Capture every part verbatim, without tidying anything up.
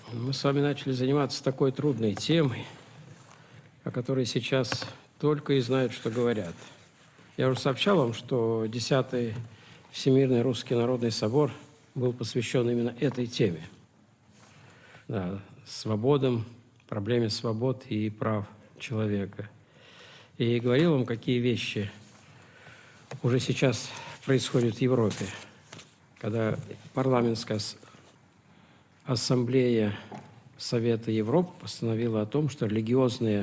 Мы с вами начали заниматься такой трудной темой, о которой сейчас только и знают, что говорят. Я уже сообщал вам, что десятый Всемирный Русский Народный Собор был посвящен именно этой теме. Да, свободам, проблеме свобод и прав человека. И говорил вам, какие вещи уже сейчас происходят в Европе, когда парламентская ассамблея Совета Европы постановила о том, что религиозные,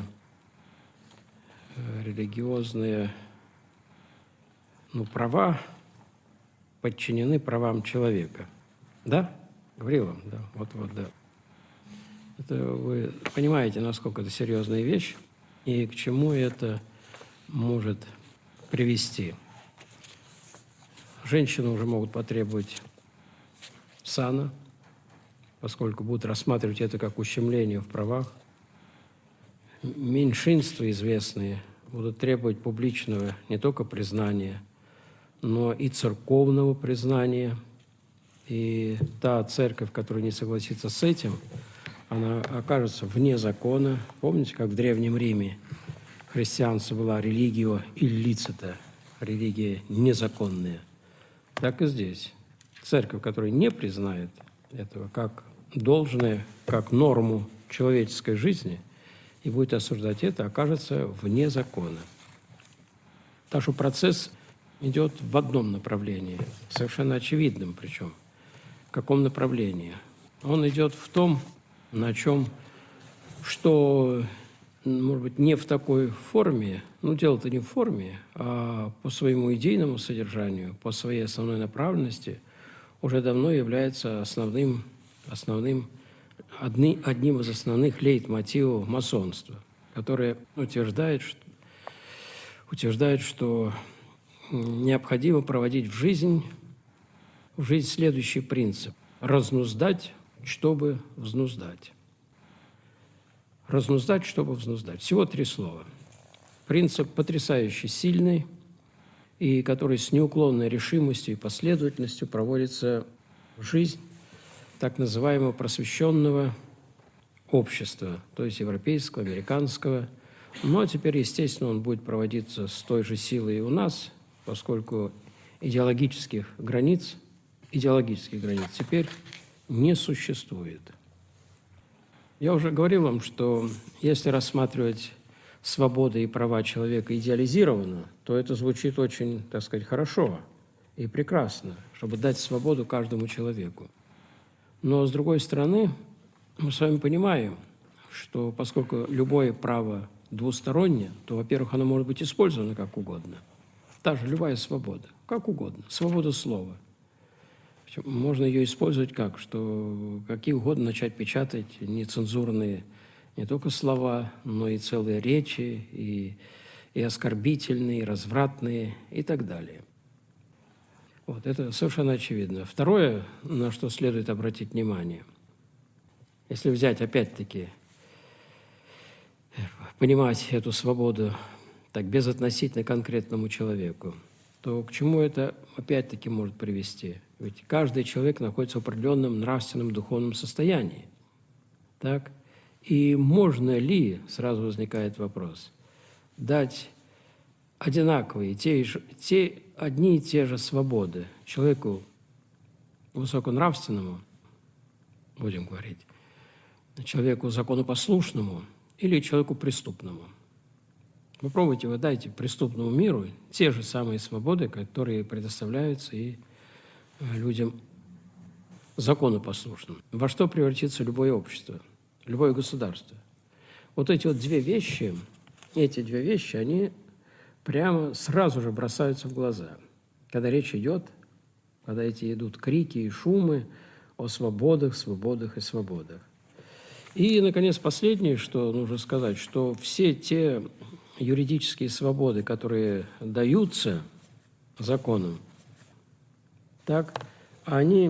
религиозные ну, права подчинены правам человека. Да? Говорил вам, да. Вот-вот, да. Это вы понимаете, насколько это серьезная вещь и к чему это может привести. Женщины уже могут потребовать сана, поскольку будут рассматривать это как ущемление в правах. Меньшинства известные будут требовать публичного не только признания, но и церковного признания. И та церковь, которая не согласится с этим, она окажется вне закона. Помните, как в Древнем Риме христианство была религио иллицита, религия незаконная. Так и здесь. Церковь, которая не признает этого как должное, как норму человеческой жизни, и будет осуждать это, окажется вне закона. Так что процесс идет в одном направлении, совершенно очевидном причем. В каком направлении? Он идет в том, на чем, что, может быть, не в такой форме, ну, дело-то не в форме, а по своему идейному содержанию, по своей основной направленности уже давно является основным, основным одни, одним из основных лейтмотивов масонства, которое утверждает, что, утверждает, что необходимо проводить в жизнь, в жизнь следующий принцип – разнуздать, чтобы взнуздать. Разнуздать, чтобы взнуздать. Всего три слова. Принцип потрясающе сильный, и который с неуклонной решимостью и последовательностью проводится в жизнь так называемого просвещенного общества, то есть европейского, американского. Ну, а теперь, естественно, он будет проводиться с той же силой и у нас, поскольку идеологических границ, идеологических границ теперь не существует. Я уже говорил вам, что если рассматривать свободы и права человека идеализированно, то это звучит очень, так сказать, хорошо и прекрасно, чтобы дать свободу каждому человеку. Но, с другой стороны, мы с вами понимаем, что поскольку любое право двустороннее, то, во-первых, оно может быть использовано как угодно. Та же любая свобода, как угодно, свобода слова. Можно ее использовать как? Что какие угодно начать печатать нецензурные не только слова, но и целые речи, и, и оскорбительные, и развратные, и так далее. Вот, это совершенно очевидно. Второе, на что следует обратить внимание, если взять, опять-таки, понимать эту свободу так безотносительно конкретному человеку, то к чему это, опять-таки, может привести? Ведь каждый человек находится в определенном нравственном, духовном состоянии. Так? И можно ли, сразу возникает вопрос, дать одинаковые, те, те, одни и те же свободы человеку высоконравственному, будем говорить, человеку законопослушному или человеку преступному? Попробуйте, вы дайте преступному миру те же самые свободы, которые предоставляются и людям законопослушным. Во что превратится любое общество, любое государство? Вот эти вот две вещи, эти две вещи, они прямо сразу же бросаются в глаза, когда речь идет, когда эти идут крики и шумы о свободах, свободах и свободах. И, наконец, последнее, что нужно сказать, что все те юридические свободы, которые даются законом, так, они,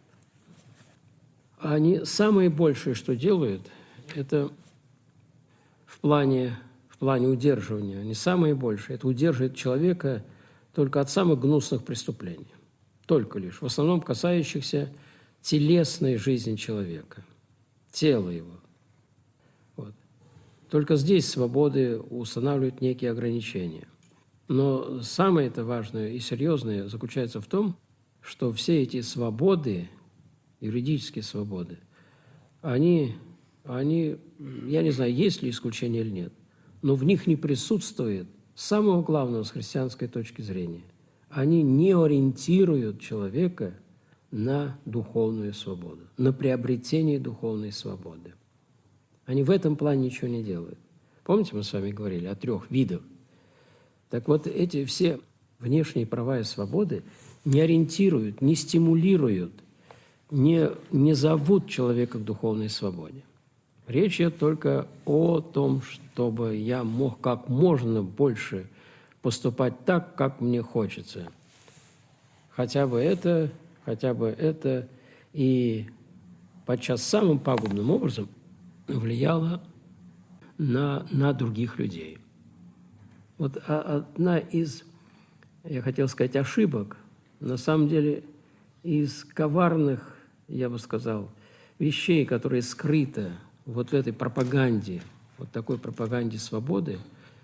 они самое большее, что делают, это в плане, в плане удерживания, они самое большее, это удерживает человека только от самых гнусных преступлений, только лишь, в основном касающихся телесной жизни человека. тело его. Вот. Только здесь свободы устанавливают некие ограничения. Но самое это важное и серьезное заключается в том, что все эти свободы, юридические свободы, они, они, я не знаю, есть ли исключение или нет, но в них не присутствует самого главного с христианской точки зрения. Они не ориентируют человека на духовную свободу, на приобретение духовной свободы. Они в этом плане ничего не делают. Помните, мы с вами говорили о трех видах? Так вот, эти все внешние права и свободы не ориентируют, не стимулируют, не, не зовут человека к духовной свободе. Речь идет только о том, чтобы я мог как можно больше поступать так, как мне хочется. Хотя бы это, хотя бы это, и подчас самым пагубным образом влияло на, на других людей. Вот одна из, я хотел сказать, ошибок, на самом деле, из коварных, я бы сказал, вещей, которые скрыты вот в этой пропаганде, вот такой пропаганде свободы,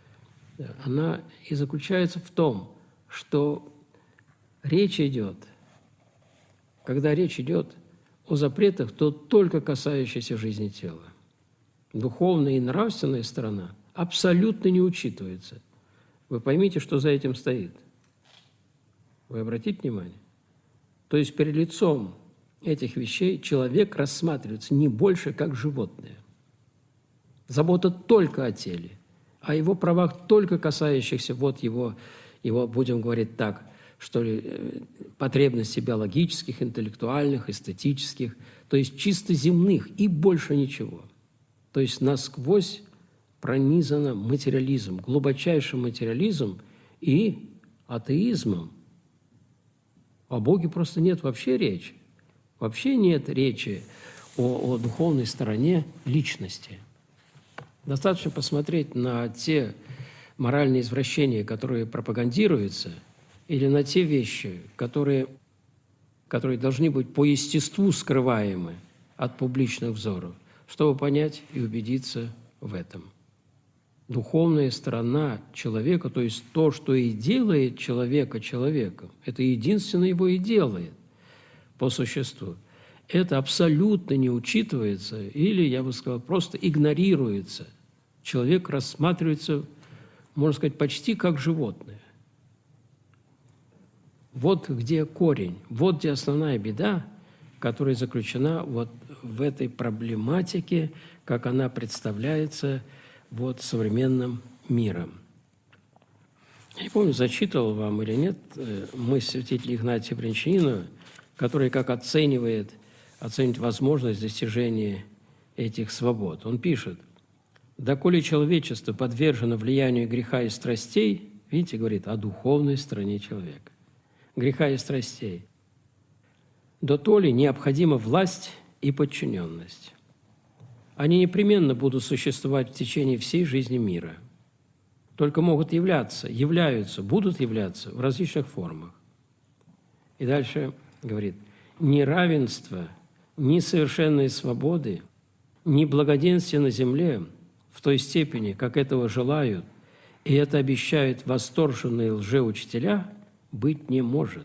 она и заключается в том, что речь идет, когда речь идет о запретах, то только касающиеся жизни тела. Духовная и нравственная сторона абсолютно не учитывается. Вы поймите, что за этим стоит. Вы обратите внимание? То есть перед лицом этих вещей человек рассматривается не больше как животное. Забота только о теле, о его правах только касающихся вот его, его, будем говорить так, что ли, потребностей биологических, интеллектуальных, эстетических, то есть чисто земных и больше ничего. То есть насквозь пронизано материализм, глубочайшим материализмом и атеизмом. О Боге просто нет вообще речи. Вообще нет речи о, о духовной стороне личности. Достаточно посмотреть на те моральные извращения, которые пропагандируются, или на те вещи, которые, которые должны быть по естеству скрываемы от публичных взоров, чтобы понять и убедиться в этом. Духовная сторона человека, то есть то, что и делает человека человеком, это единственное его и делает по существу. Это абсолютно не учитывается или, я бы сказал, просто игнорируется. Человек рассматривается, можно сказать, почти как животное. Вот где корень, вот где основная беда, которая заключена вот в этой проблематике, как она представляется вот современным миром. Я не помню, зачитывал вам или нет мысль святителя Игнатия Брянчанинова, который как оценивает, оценивает возможность достижения этих свобод. Он пишет: «Доколе человечество подвержено влиянию греха и страстей», видите, говорит о духовной стороне человека, греха и страстей, «до то ли необходима власть и подчиненность. Они непременно будут существовать в течение всей жизни мира, только могут являться, являются, будут являться в различных формах». И дальше говорит: «Ни равенство, ни совершенной свободы, ни благоденствия на земле в той степени, как этого желают, и это обещают восторженные лжеучителя, быть не может.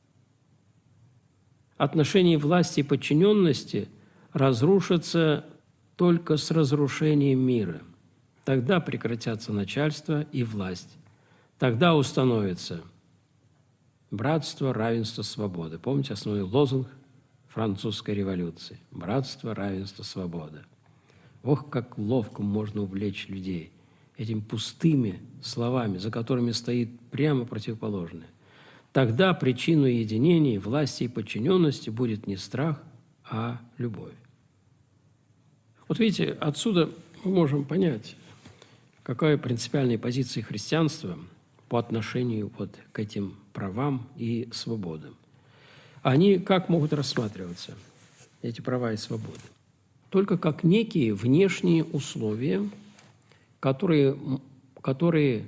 Отношения власти и подчиненности разрушатся только с разрушением мира. Тогда прекратятся начальство и власть. Тогда установится братство, равенство, свобода». Помните основной лозунг французской революции? Братство, равенство, свобода. Ох, как ловко можно увлечь людей этими пустыми словами, за которыми стоит прямо противоположное. Тогда причиной единения, власти и подчиненности будет не страх, а любовь. Вот видите, отсюда мы можем понять, какая принципиальная позиция христианства по отношению вот к этим правам и свободам. Они как могут рассматриваться, эти права и свободы? Только как некие внешние условия, которые, которые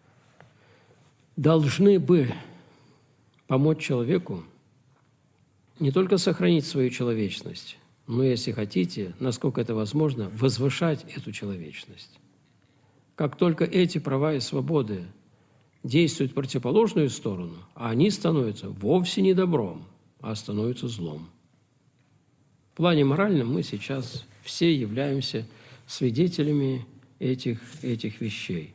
должны бы помочь человеку не только сохранить свою человечность, но, если хотите, насколько это возможно, возвышать эту человечность. Как только эти права и свободы действуют в противоположную сторону, а они становятся вовсе не добром, а становятся злом. В плане моральном мы сейчас все являемся свидетелями этих, этих вещей.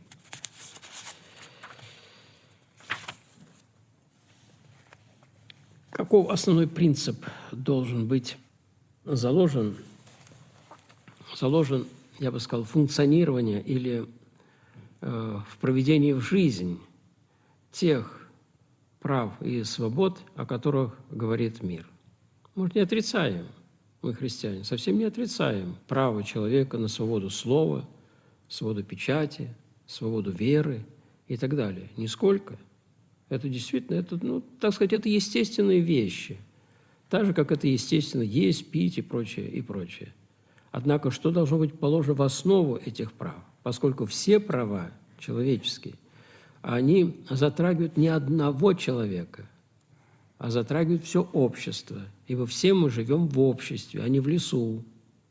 Каков основной принцип должен быть заложен, заложен, я бы сказал, функционирование или э, в проведении в жизнь тех прав и свобод, о которых говорит мир? Мы не отрицаем, мы, христиане, совсем не отрицаем право человека на свободу слова, свободу печати, свободу веры и так далее. Нисколько. Это действительно, это, ну, так сказать, это естественные вещи. Так же, как это естественно есть, пить и прочее, и прочее. Однако, что должно быть положено в основу этих прав? Поскольку все права человеческие, они затрагивают не одного человека, а затрагивают все общество. Ибо все мы живем в обществе, а не в лесу.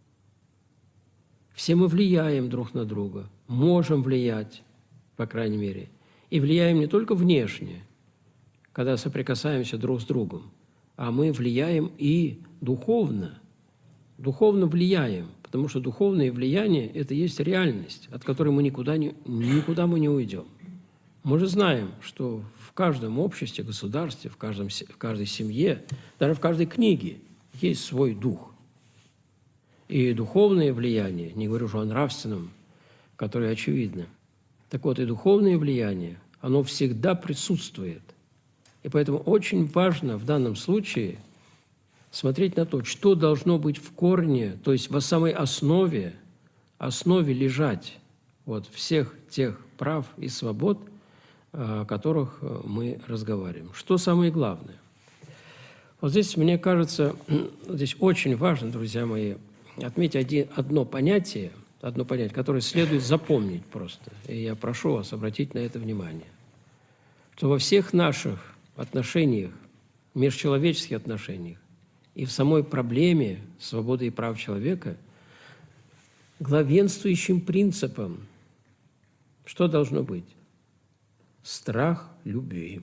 Все мы влияем друг на друга, можем влиять, по крайней мере, и влияем не только внешне, когда соприкасаемся друг с другом, а мы влияем и духовно. Духовно влияем, потому что духовное влияние – это есть реальность, от которой мы никуда, не, никуда мы не уйдем. Мы же знаем, что в каждом обществе, государстве, в, каждом, в каждой семье, даже в каждой книге есть свой дух. И духовное влияние, не говорю уже о нравственном, которое очевидно. Так вот, и духовное влияние, оно всегда присутствует. И поэтому очень важно в данном случае смотреть на то, что должно быть в корне, то есть в самой основе, основе лежать вот всех тех прав и свобод, о которых мы разговариваем. Что самое главное? Вот здесь, мне кажется, здесь очень важно, друзья мои, отметить один, одно понятие, одно понятие, которое следует запомнить просто. И я прошу вас обратить на это внимание. Что во всех наших отношениях, межчеловеческих отношениях и в самой проблеме свободы и прав человека главенствующим принципом что должно быть? Страх любви.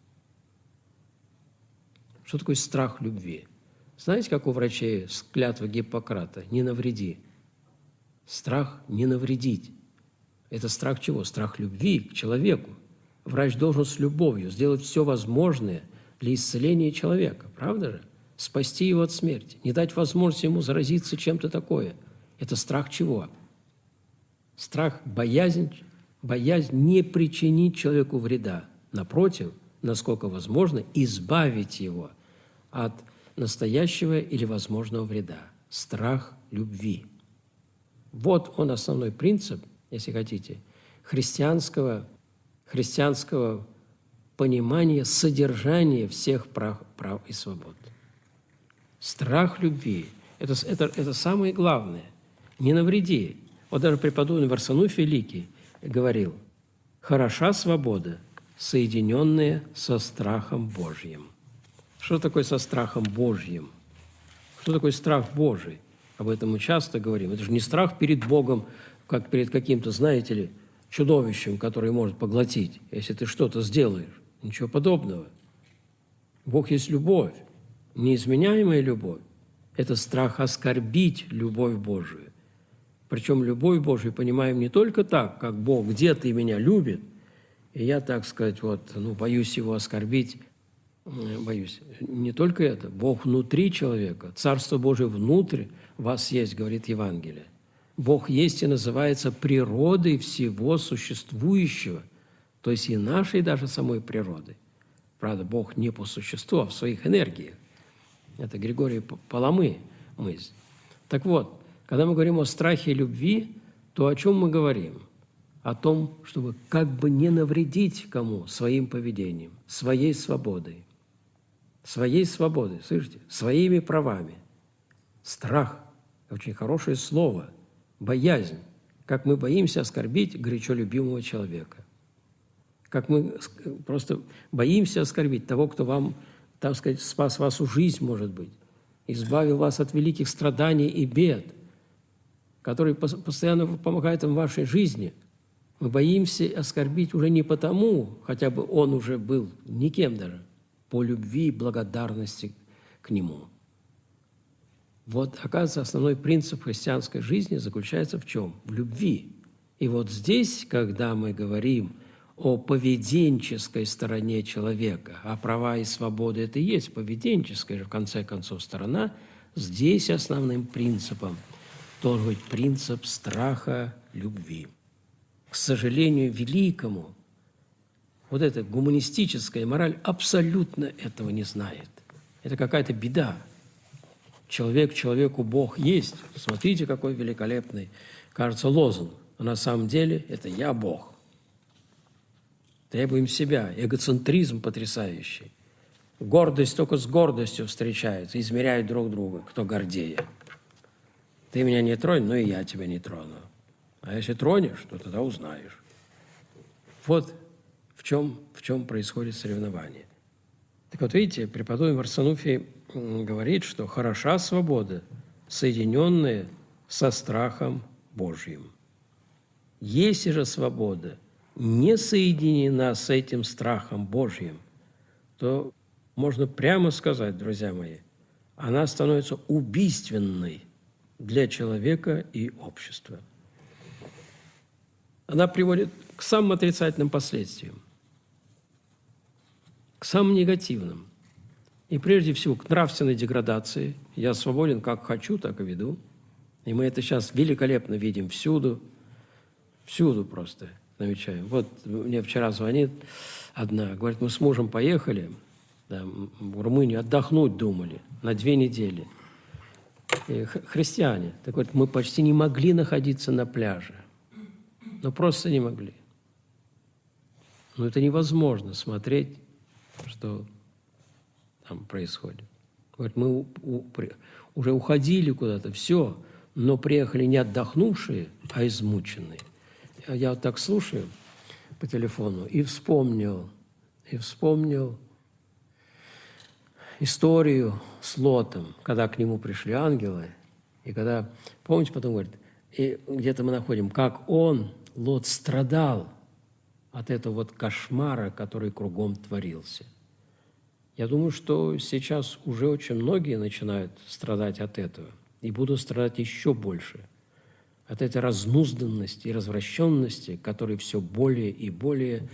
Что такое страх любви? Знаете, как у врачей клятва Гиппократа? Не навреди. Страх не навредить. Это страх чего? Страх любви к человеку. Врач должен с любовью сделать все возможное для исцеления человека, правда же? Спасти его от смерти, не дать возможности ему заразиться чем-то такое. Это страх чего? Страх, боязнь, боязнь не причинить человеку вреда. Напротив, насколько возможно, избавить его от настоящего или возможного вреда. Страх любви. Вот он основной принцип, если хотите, христианского, христианского понимания содержания всех прав, прав и свобод. Страх любви – это, это, это самое главное. Не навреди. Вот даже преподобный Варсануфий Великий говорил: «Хороша свобода, соединенная со страхом Божьим». Что такое со страхом Божьим? Что такое страх Божий? Об этом мы часто говорим. Это же не страх перед Богом, как перед каким-то, знаете ли, чудовищем, которое может поглотить, если ты что-то сделаешь. Ничего подобного. Бог есть любовь, неизменяемая любовь. Это страх оскорбить любовь Божию. Причем любовь Божию понимаем не только так, как Бог где-то и меня любит, и я, так сказать, вот, ну, боюсь его оскорбить, боюсь. Не только это. Бог внутри человека, Царство Божие внутрь вас есть, говорит Евангелие. Бог есть и называется природой всего существующего, то есть и нашей даже самой природы. Правда, Бог не по существу, а в своих энергиях. Это Григорий Паламы мысль. Так вот, когда мы говорим о страхе любви, то о чем мы говорим? О том, чтобы как бы не навредить кому своим поведением, своей свободой. Своей свободой, слышите? Своими правами. Страх – очень хорошее слово. Боязнь. Как мы боимся оскорбить горячо любимого человека. Как мы просто боимся оскорбить того, кто вам, так сказать, спас вашу жизнь, может быть. избавил вас от великих страданий и бед, который постоянно помогает вам в вашей жизни. Мы боимся оскорбить уже не потому, хотя бы он уже был никем даже, по любви и благодарности к нему. Вот, оказывается, основной принцип христианской жизни заключается в чем? В любви. И вот здесь, когда мы говорим о поведенческой стороне человека, а права и свободы – это и есть поведенческая же, в конце концов, сторона, здесь основным принципом должен быть принцип страха любви. К сожалению, великому, вот эта гуманистическая мораль абсолютно этого не знает. Это какая-то беда. Человек человеку Бог есть. Смотрите, какой великолепный, кажется, лозунг. Но на самом деле это «я Бог». Требуем себя. Эгоцентризм потрясающий. Гордость только с гордостью встречается, измеряют друг друга, кто гордее. Ты меня не тронь, но и я тебя не трону. А если тронешь, то тогда узнаешь. Вот в чем, в чем происходит соревнование. Так вот, видите, преподобный Варсонофий говорит, что хороша свобода, соединенная со страхом Божьим. Если же свобода не соединена с этим страхом Божьим, то можно прямо сказать, друзья мои, она становится убийственной для человека и общества. Она приводит к самым отрицательным последствиям, к самым негативным. И прежде всего к нравственной деградации. Я свободен, как хочу, так и веду. И мы это сейчас великолепно видим всюду, всюду просто замечаем. Вот мне вчера звонит одна, говорит, мы с мужем поехали да, в Румынию, отдохнуть думали на две недели. И христиане. Так вот, мы почти не могли находиться на пляже. Ну, просто не могли. Но это невозможно смотреть, что там происходит. Говорит, мы у, у, уже уходили куда-то, все, но приехали не отдохнувшие, а измученные. Я вот так слушаю по телефону и вспомнил, и вспомнил историю с Лотом, когда к нему пришли ангелы, и когда, помните, потом говорит, и где-то мы находим, как он, Лот, страдал от этого вот кошмара, который кругом творился. Я думаю, что сейчас уже очень многие начинают страдать от этого и будут страдать еще больше от этой разнузданности и развращенности, которая все более и более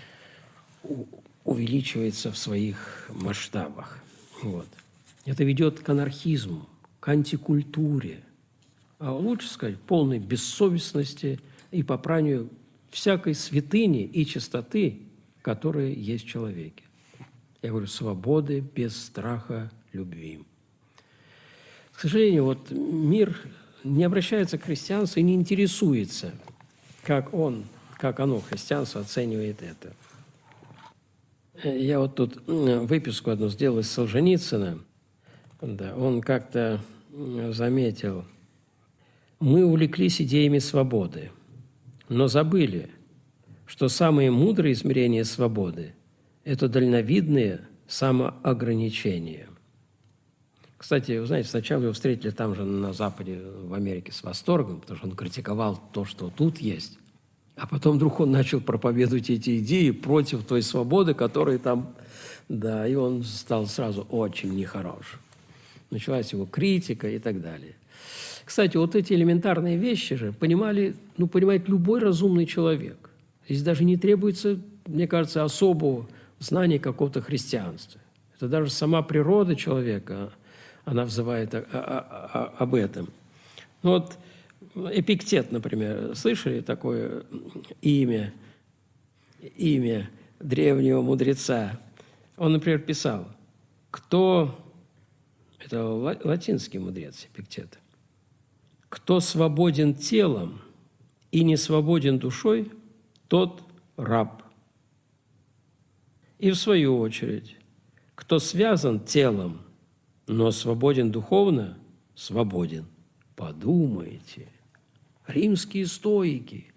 увеличивается в своих масштабах. Вот. Это ведет к анархизму, к антикультуре, а лучше сказать, полной бессовестности и попранию всякой святыни и чистоты, которая есть в человеке. Я говорю, свободы без страха любви. К сожалению, вот мир не обращается к христианству и не интересуется, как он, как оно, христианство, оценивает это. Я вот тут выписку одну сделал из Солженицына. Да, он как-то заметил, мы увлеклись идеями свободы, но забыли, что самые мудрые измерения свободы – это дальновидные самоограничения. Кстати, вы знаете, сначала его встретили там же на Западе, в Америке, с восторгом, потому что он критиковал то, что тут есть. А потом вдруг он начал проповедовать эти идеи против той свободы, которая там… Да, и он стал сразу очень нехорош. Началась его критика и так далее. Кстати, вот эти элементарные вещи же понимали, ну, понимает любой разумный человек. Здесь даже не требуется, мне кажется, особого знания какого-то христианства. Это даже сама природа человека, она взывает о, о, о, об этом. Ну, вот Эпиктет, например, слышали такое имя, имя древнего мудреца? Он, например, писал, кто, это латинский мудрец Эпиктет, кто свободен телом и не свободен душой, тот раб. И в свою очередь, кто связан телом, но свободен духовно, свободен. Подумайте, римские стоики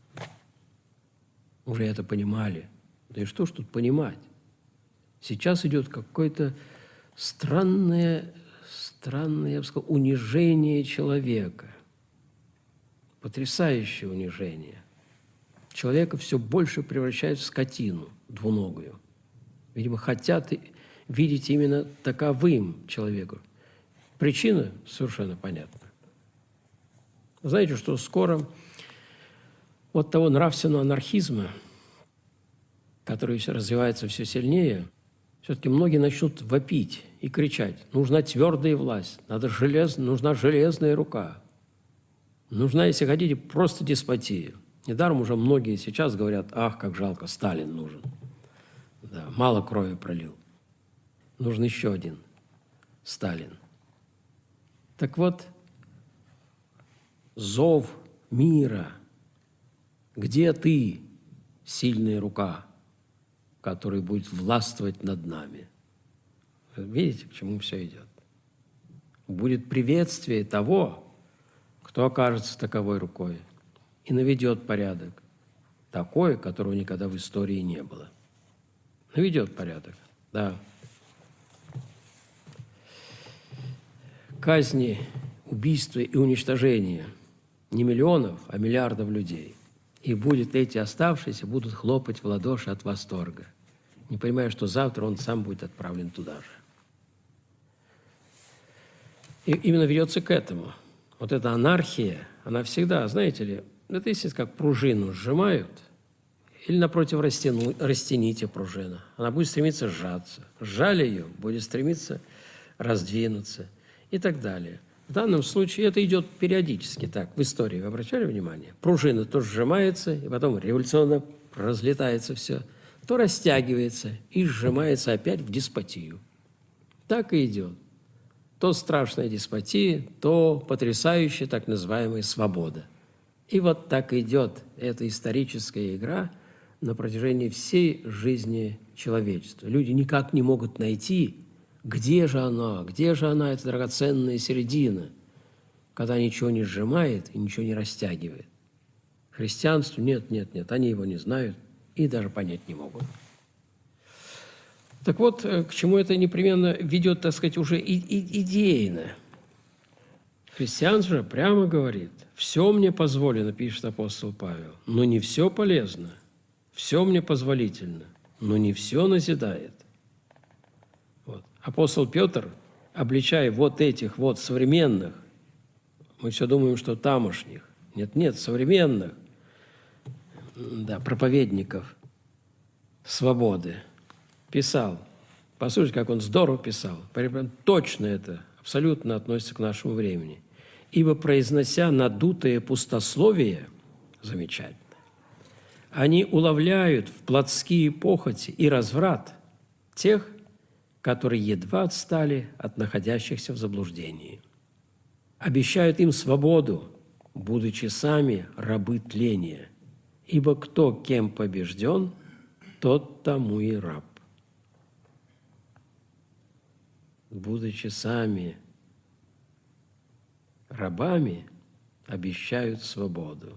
уже это понимали. Да и что ж тут понимать? Сейчас идет какое-то странное странное, я бы сказал, унижение человека. Потрясающее унижение. Человека все больше превращают в скотину двуногую. Видимо, хотят видеть именно таковым человеку. Причина совершенно понятна. Знаете, что скоро от того нравственного анархизма, который развивается все сильнее, все-таки многие начнут вопить и кричать: нужна твердая власть, надо желез, нужна железная рука. Нужна, если хотите, просто деспотия. Недаром уже многие сейчас говорят: ах, как жалко, Сталин нужен. Да, мало крови пролил. Нужен еще один Сталин. Так вот, зов мира. Где ты, сильная рука, которая будет властвовать над нами? Видите, к чему все идет? Будет приветствие того, кто окажется таковой рукой и наведет порядок, такой, которого никогда в истории не было. Наведет порядок, да. Казни, убийства и уничтожения не миллионов, а миллиардов людей. И будет эти оставшиеся будут хлопать в ладоши от восторга, не понимая, что завтра он сам будет отправлен туда же. И именно ведется к этому. Вот эта анархия, она всегда, знаете ли, это естественно, как пружину сжимают, или напротив растяну, растяните пружину. Она будет стремиться сжаться. Сжали ее, будет стремиться раздвинуться и так далее. В данном случае это идет периодически так, в истории. Вы обращали внимание? Пружина то сжимается, и потом революционно разлетается все, то растягивается и сжимается опять в деспотию. Так и идет. То страшная деспотия, то потрясающая так называемая свобода. И вот так идет эта историческая игра на протяжении всей жизни человечества. Люди никак не могут найти, где же она, где же она, эта драгоценная середина, когда ничего не сжимает и ничего не растягивает. Христианство нет, нет, нет, они его не знают и даже понять не могут. Так вот, к чему это непременно ведет, так сказать, уже и, и, идейно. Христианство же прямо говорит: все мне позволено, пишет апостол Павел, но не все полезно, все мне позволительно, но не все назидает. Вот. Апостол Петр, обличая вот этих вот современных, мы все думаем, что тамошних, нет-нет, современных, да, проповедников свободы, писал, послушайте, как он здорово писал, прям точно это абсолютно относится к нашему времени. Ибо, произнося надутое пустословие, замечательно, они уловляют в плотские похоти и разврат тех, которые едва отстали от находящихся в заблуждении. Обещают им свободу, будучи сами рабы тления, ибо кто кем побежден, тот тому и раб. Будучи сами рабами, обещают свободу.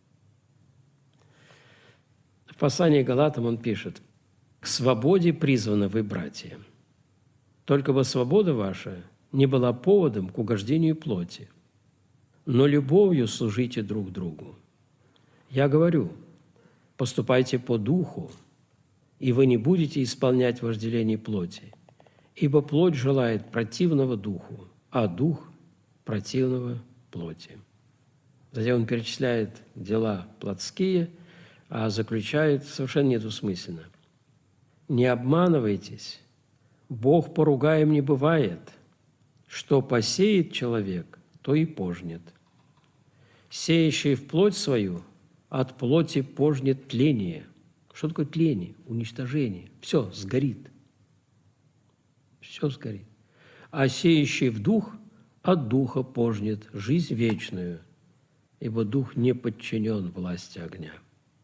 В послании к Галатам он пишет: «К свободе призваны вы, братья, только бы свобода ваша не была поводом к угождению плоти, но любовью служите друг другу. Я говорю, поступайте по духу, и вы не будете исполнять вожделение плоти, ибо плоть желает противного духу, а дух – противного плоти». Затем он перечисляет дела плотские, а заключает совершенно недвусмысленно: «Не обманывайтесь, Бог поругаем не бывает, что посеет человек, то и пожнет. Сеющий в плоть свою, от плоти пожнет тление». Что такое тление? Уничтожение. Все сгорит. Все сгорит. А сеющий в дух, от духа пожнет жизнь вечную, ибо дух не подчинен власти огня.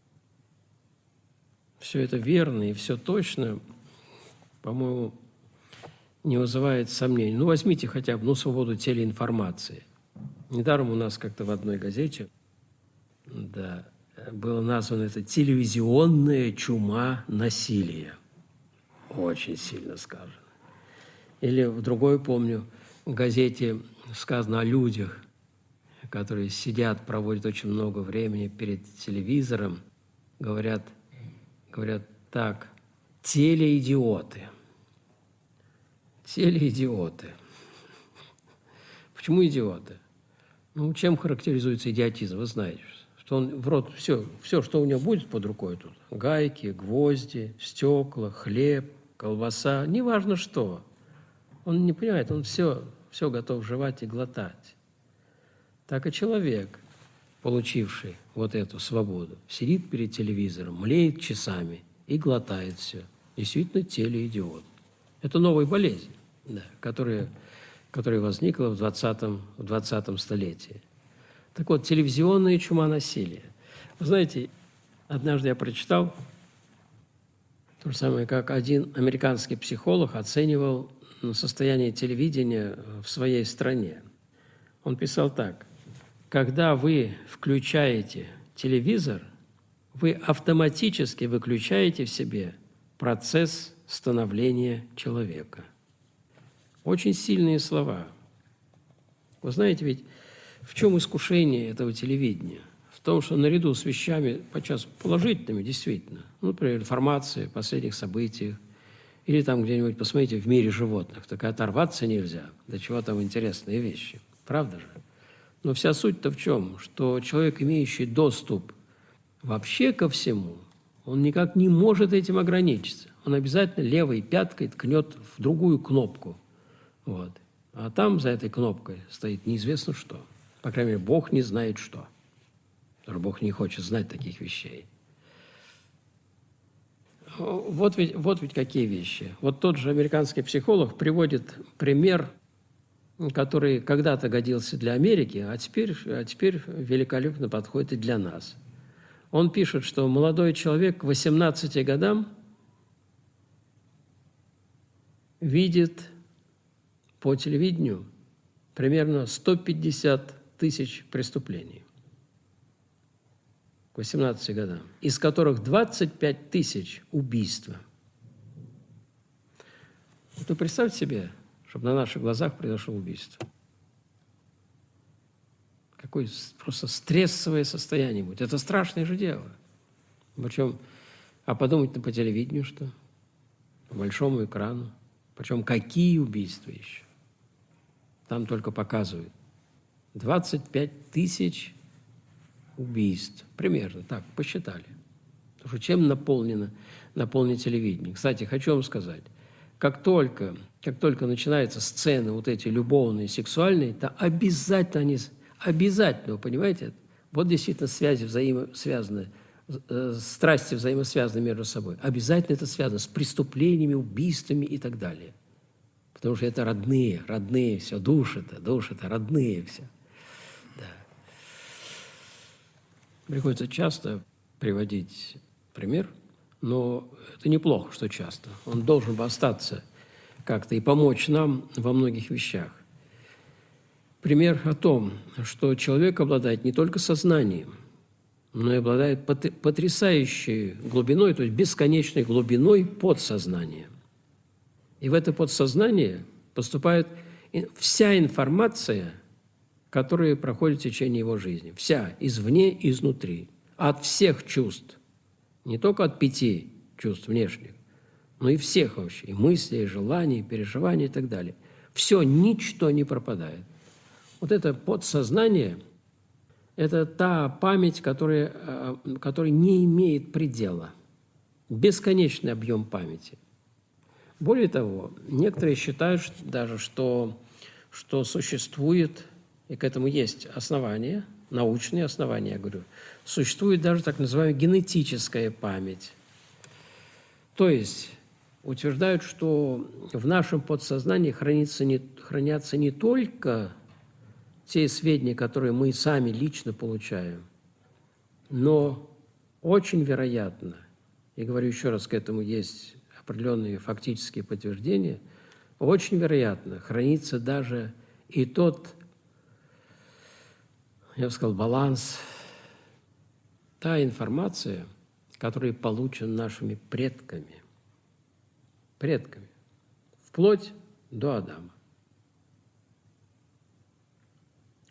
Все это верно и все точно, по-моему, не вызывает сомнений. Ну, возьмите хотя бы ну, свободу телеинформации. Недаром у нас как-то в одной газете да, было названо это «телевизионная чума насилия». Очень сильно сказано. Или в другой, помню, в газете сказано о людях, которые сидят, проводят очень много времени перед телевизором, говорят, говорят так: телеидиоты. Телеидиоты. Почему идиоты? Ну, чем характеризуется идиотизм? Вы знаете, что он в рот все, все, что у него будет под рукой тут, гайки, гвозди, стекла, хлеб, колбаса, неважно что. Он не понимает, он все, все готов жевать и глотать. Так и человек, получивший вот эту свободу, сидит перед телевизором, млеет часами и глотает все. Действительно, телеидиот. Это новая болезнь, да, которая, которая возникла в двадцатом, в двадцатом столетии. Так вот, телевизионная чума насилия. Вы знаете, однажды я прочитал то же самое, как один американский психолог оценивал состояние телевидения в своей стране. Он писал так: когда вы включаете телевизор, вы автоматически выключаете в себе процесс становления человека. Очень сильные слова. Вы знаете, ведь в чем искушение этого телевидения? В том, что наряду с вещами подчас положительными, действительно, ну, например, информация о последних событиях, или там где-нибудь, посмотрите, в мире животных, так оторваться нельзя, до чего там интересные вещи. Правда же? Но вся суть-то в чем? Что человек, имеющий доступ вообще ко всему, он никак не может этим ограничиться. Он обязательно левой пяткой ткнет в другую кнопку. Вот. А там за этой кнопкой стоит неизвестно что. По крайней мере, Бог не знает что. Потому что Бог не хочет знать таких вещей. Вот ведь, вот ведь какие вещи. Вот тот же американский психолог приводит пример, который когда-то годился для Америки, а теперь, а теперь великолепно подходит и для нас. Он пишет, что молодой человек к восемнадцати годам видит по телевидению примерно сто пятьдесят тысяч преступлений. К восемнадцати годам. Из которых двадцать пять тысяч убийства. Вот вы представьте себе, чтобы на наших глазах произошло убийство. Какое просто стрессовое состояние будет. Это страшное же дело. Причем, а подумать-то по телевидению что? По большому экрану. Причем какие убийства еще? Там только показывают. двадцать пять тысяч убийств. Примерно так, посчитали. Потому что чем наполнено, наполнено телевидение? Кстати, хочу вам сказать, как только, как только начинаются сцены вот эти любовные, сексуальные, то обязательно они, обязательно, вы понимаете, вот действительно связи взаимосвязаны, э, страсти взаимосвязаны между собой. Обязательно это связано с преступлениями, убийствами и так далее. Потому что это родные, родные все, души-то, души-то, родные все. Да. Приходится часто приводить пример, но это неплохо, что часто. Он должен бы остаться как-то и помочь нам во многих вещах. Пример о том, что человек обладает не только сознанием, но и обладает потрясающей глубиной, то есть бесконечной глубиной подсознания. И в это подсознание поступает вся информация, которая проходит в течение его жизни. Вся, извне и изнутри. От всех чувств. Не только от пяти чувств внешних, но и всех вообще. И мыслей, и желаний, и переживаний и так далее. Все, ничто не пропадает. Вот это подсознание – это та память, которая, которая не имеет предела. Бесконечный объем памяти. Более того, некоторые считают даже, что, что существует, и к этому есть основания, научные основания, я говорю, существует даже так называемая генетическая память. То есть утверждают, что в нашем подсознании хранится не, хранятся не только те сведения, которые мы сами лично получаем, но очень вероятно, и говорю еще раз, к этому есть определенные фактические подтверждения, очень вероятно хранится даже и тот, я бы сказал, баланс, та информация, которая получена нашими предками, предками, вплоть до Адама.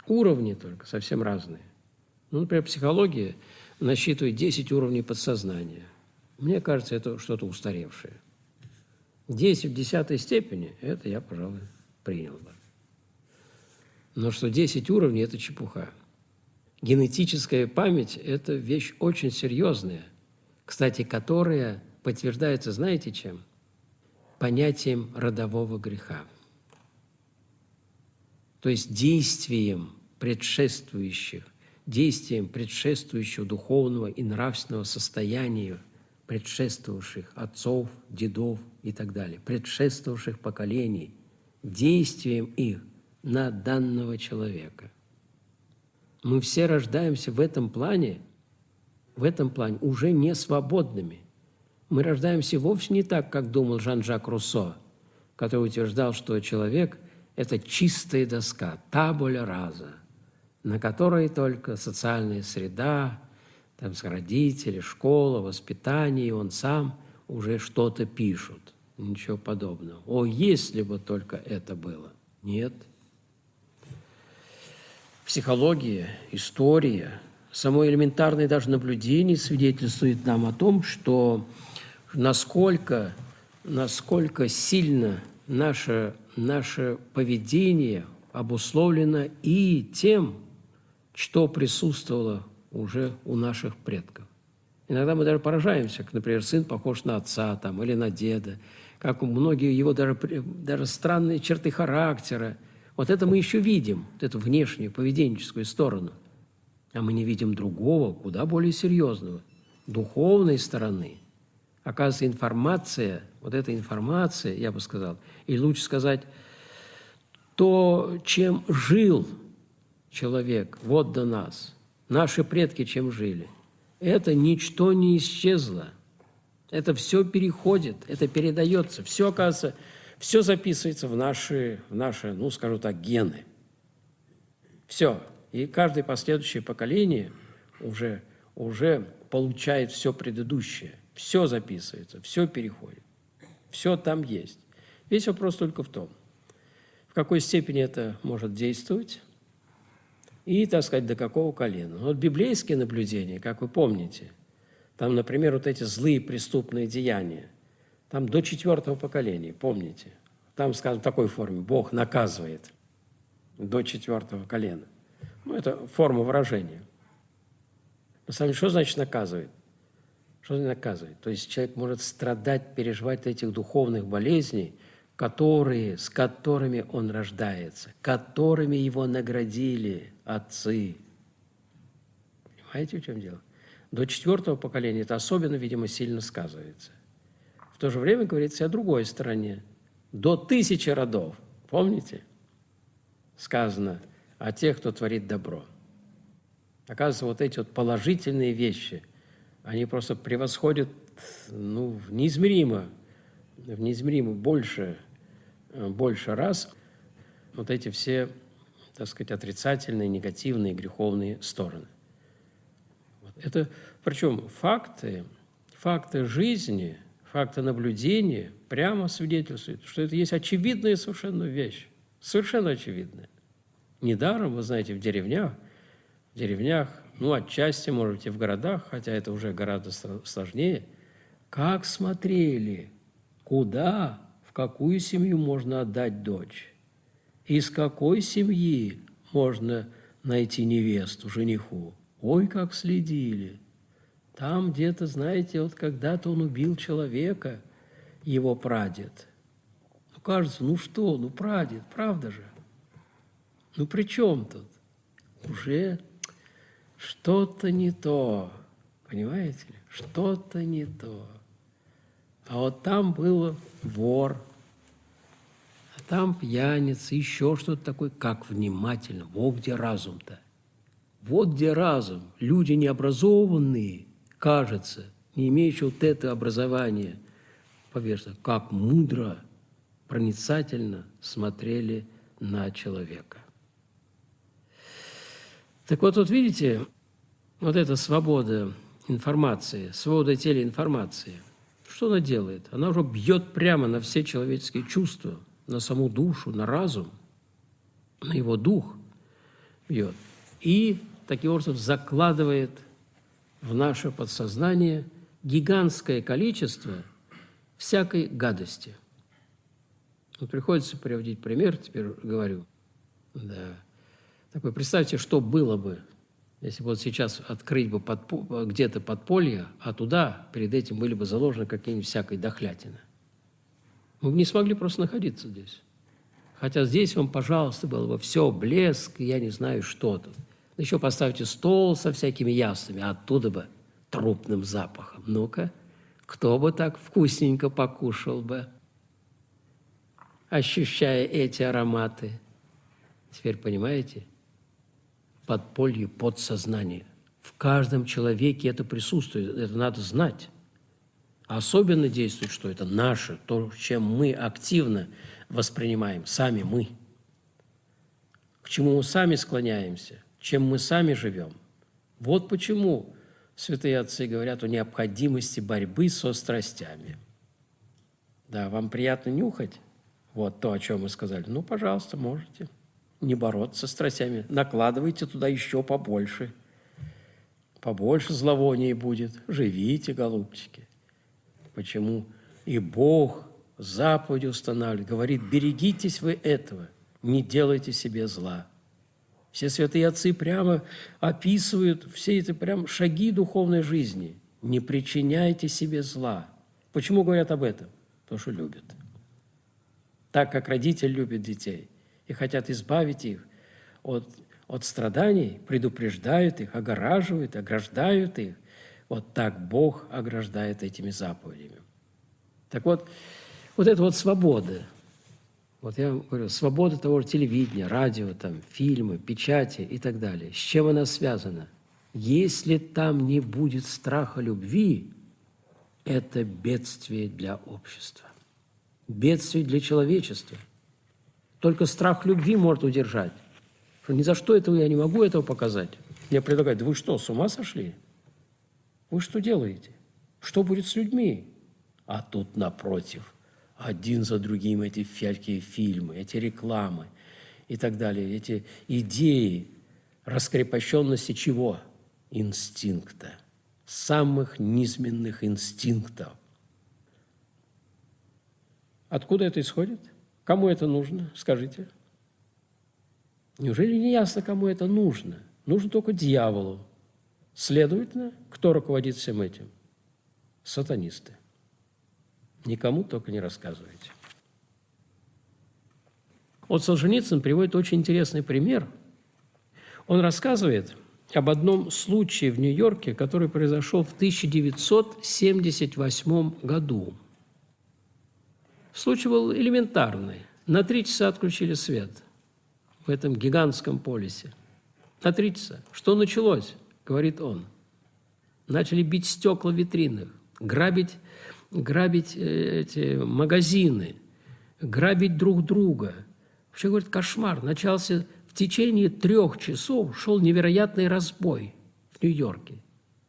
Уровни только совсем разные. Ну, например, психология насчитывает десять уровней подсознания. Мне кажется, это что-то устаревшее. десять в десятой степени – это я, пожалуй, принял бы. Но что десять уровней – это чепуха. Генетическая память – это вещь очень серьезная, кстати, которая подтверждается, знаете чем? Понятием родового греха. То есть действием предшествующих, действием предшествующего духовного и нравственного состояния, предшествовавших отцов, дедов и так далее, предшествовавших поколений, действием их на данного человека. Мы все рождаемся в этом плане, в этом плане уже не свободными. Мы рождаемся вовсе не так, как думал Жан-Жак Руссо, который утверждал, что человек – это чистая доска, табуля раса, на которой только социальная среда, там, родители, школа, воспитание, и он сам уже что-то пишут. Ничего подобного. О, если бы только это было. Нет. Психология, история, само элементарное даже наблюдение свидетельствует нам о том, что насколько, насколько сильно наше, наше поведение обусловлено и тем, что присутствовало уже у наших предков. Иногда мы даже поражаемся, как, например, сын похож на отца там, или на деда, как у многих его даже, даже странные черты характера. Вот это мы еще видим, вот эту внешнюю поведенческую сторону. А мы не видим другого, куда более серьезного, духовной стороны. Оказывается, информация, вот эта информация, я бы сказал, или лучше сказать, то, чем жил человек вот до нас, наши предки чем жили, это ничто не исчезло. Это все переходит, это передается. Все, оказывается, все записывается в наши, в наши, ну, скажу так, гены. Все. И каждое последующее поколение уже, уже получает все предыдущее. Все записывается, все переходит. Все там есть. Весь вопрос только в том, в какой степени это может действовать и, так сказать, до какого колена. Вот библейские наблюдения, как вы помните, там, например, вот эти злые преступные деяния, там до четвертого поколения, помните? Там, скажем, в такой форме, Бог наказывает до четвертого колена. Ну, это форма выражения. На самом деле, что значит наказывает? Что значит наказывает? То есть человек может страдать, переживать этих духовных болезней, которые, с которыми он рождается, которыми его наградили отцы. Понимаете, в чем дело? До четвертого поколения это особенно, видимо, сильно сказывается. В то же время говорится и о другой стороне. До тысячи родов, помните, сказано о тех, кто творит добро. Оказывается, вот эти вот положительные вещи, они просто превосходят, ну, неизмеримо, в неизмеримо больше, больше раз вот эти все, так сказать, отрицательные, негативные, греховные стороны. Это, причем факты, факты жизни, факты наблюдения прямо свидетельствуют, что это есть очевидная совершенно вещь, совершенно очевидная. Недаром, вы знаете, в деревнях, в деревнях, ну, отчасти, может быть, и в городах, хотя это уже гораздо сложнее, как смотрели, куда, в какую семью можно отдать дочь, из какой семьи можно найти невесту, жениху. Ой, как следили. Там где-то, знаете, вот когда-то он убил человека, его прадед. Ну, кажется, ну что, ну прадед, правда же? Ну при чем тут? Уже что-то не то, понимаете ли? Что-то не то. А вот там был вор, а там пьяница, еще что-то такое. Как внимательно. Вот где разум-то. Вот где разум. Люди необразованные, кажется, не имеющие вот это образование, поверьте, как мудро, проницательно смотрели на человека. Так вот, вот видите, вот эта свобода информации, свобода телеинформации, что она делает? Она уже бьет прямо на все человеческие чувства, на саму душу, на разум, на его дух. бьет. И таким образом закладывает в наше подсознание гигантское количество всякой гадости. Вот приходится приводить пример, теперь говорю. Да. Такой, представьте, что было бы, если бы вот сейчас открыть бы подпо- где-то подполье, а туда перед этим были бы заложены какие-нибудь всякой дохлятины. Мы бы не смогли просто находиться здесь. Хотя здесь вам, пожалуйста, было бы все, блеск, я не знаю, что тут. Еще поставьте стол со всякими яствами, а оттуда бы трупным запахом. Ну-ка, кто бы так вкусненько покушал бы, ощущая эти ароматы? Теперь понимаете? Подполье подсознания. В каждом человеке это присутствует, это надо знать. Особенно действует, что это наше, то, чем мы активно воспринимаем, сами мы. К чему мы сами склоняемся, чем мы сами живем. Вот почему святые отцы говорят о необходимости борьбы со страстями. Да, вам приятно нюхать вот то, о чем мы сказали? Ну, пожалуйста, можете. Не бороться с страстями. Накладывайте туда еще побольше. Побольше зловония будет. Живите, голубчики. Почему? И Бог заповеди устанавливает. Говорит, берегитесь вы этого. Не делайте себе зла. Все святые отцы прямо описывают все эти прям шаги духовной жизни. Не причиняйте себе зла. Почему говорят об этом? Потому что любят. Так как родитель любит детей и хотят избавить их от, от страданий, предупреждают их, огораживают, ограждают их. Вот так Бог ограждает этими заповедями. Так вот, вот эта вот свобода, вот я вам говорю, свобода того же телевидения, радио, там, фильмы, печати и так далее. С чем она связана? Если там не будет страха любви, это бедствие для общества, бедствие для человечества. Только страх любви может удержать. Что ни за что этого я не могу этого показать. Мне предлагают, да вы что, с ума сошли? Вы что делаете? Что будет с людьми? А тут напротив, один за другим эти всякие фильмы, эти рекламы и так далее, эти идеи раскрепощенности чего? Инстинкта, самых низменных инстинктов. Откуда это исходит? Кому это нужно? Скажите. Неужели не ясно, кому это нужно? Нужно только дьяволу. Следовательно, кто руководит всем этим? Сатанисты. Никому только не рассказывайте. Вот Солженицын приводит очень интересный пример. Он рассказывает об одном случае в Нью-Йорке, который произошел в тысяча девятьсот семьдесят восьмом году. Случай был элементарный. На три часа отключили свет в этом гигантском полисе. На три часа. Что началось? Говорит он. Начали бить стекла в витринах, грабить, грабить эти магазины, грабить друг друга. Вообще, говорит, кошмар. Начался в течение трех часов, шел невероятный разбой в Нью-Йорке.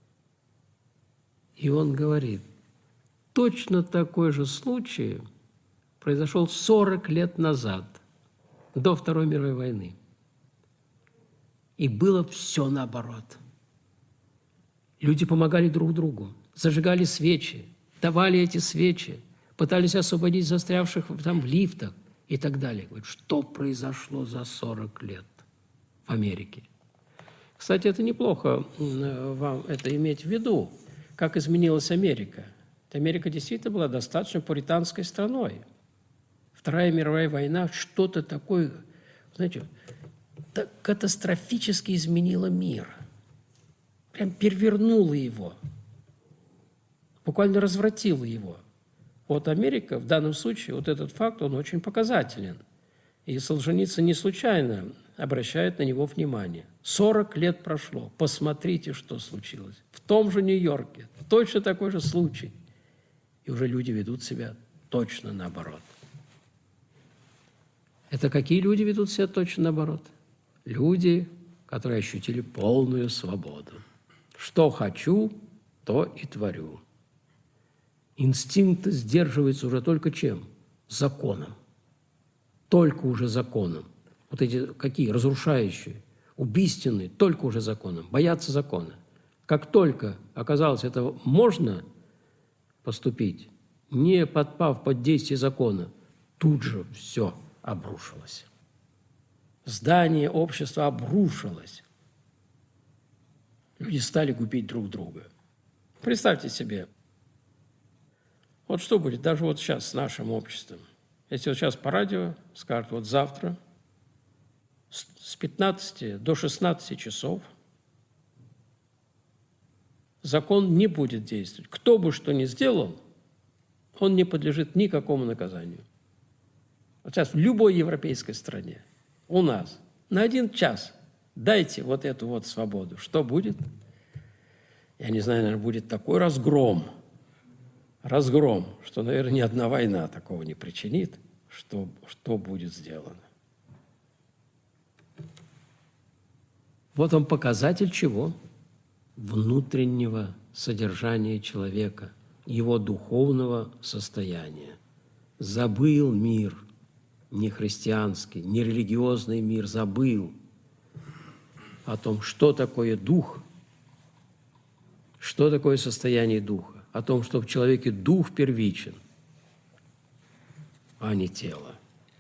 И он говорит, точно такой же случай произошел сорок лет назад, до Второй мировой войны. И было все наоборот. Люди помогали друг другу, зажигали свечи, давали эти свечи, пытались освободить застрявших там в лифтах и так далее. Говорит, что произошло за сорок лет в Америке? Кстати, это неплохо вам это иметь в виду, как изменилась Америка. Америка действительно была достаточно пуританской страной. Вторая мировая война что-то такое, знаете, так катастрофически изменила мир. Прям перевернула его. Буквально развратила его. Вот Америка, в данном случае, вот этот факт, он очень показателен. И Солженицын не случайно обращает на него внимание. сорок лет прошло. Посмотрите, что случилось. В том же Нью-Йорке. Точно такой же случай. И уже люди ведут себя точно наоборот. Это какие люди ведут себя точно наоборот? Люди, которые ощутили полную свободу. Что хочу, то и творю. Инстинкт сдерживается уже только чем? Законом. Только уже законом. Вот эти какие? Разрушающие. убийственные только уже законом, боятся закона. Как только оказалось, это можно поступить, не подпав под действие закона, тут же все обрушилось. Здание общества обрушилось. Люди стали губить друг друга. Представьте себе, вот что будет даже вот сейчас с нашим обществом. Если вот сейчас по радио скажут, вот завтра с пятнадцати до шестнадцати часов закон не будет действовать. Кто бы что ни сделал, он не подлежит никакому наказанию. Вот сейчас в любой европейской стране, у нас, на один час дайте вот эту вот свободу. Что будет? Я не знаю, наверное, будет такой разгром, разгром, что, наверное, ни одна война такого не причинит, что, что будет сделано. Вот вам показатель чего? Внутреннего содержания человека, его духовного состояния. Забыл мир, не христианский, не религиозный мир, забыл о том, что такое дух, что такое состояние духа, о том, что в человеке дух первичен, а не тело.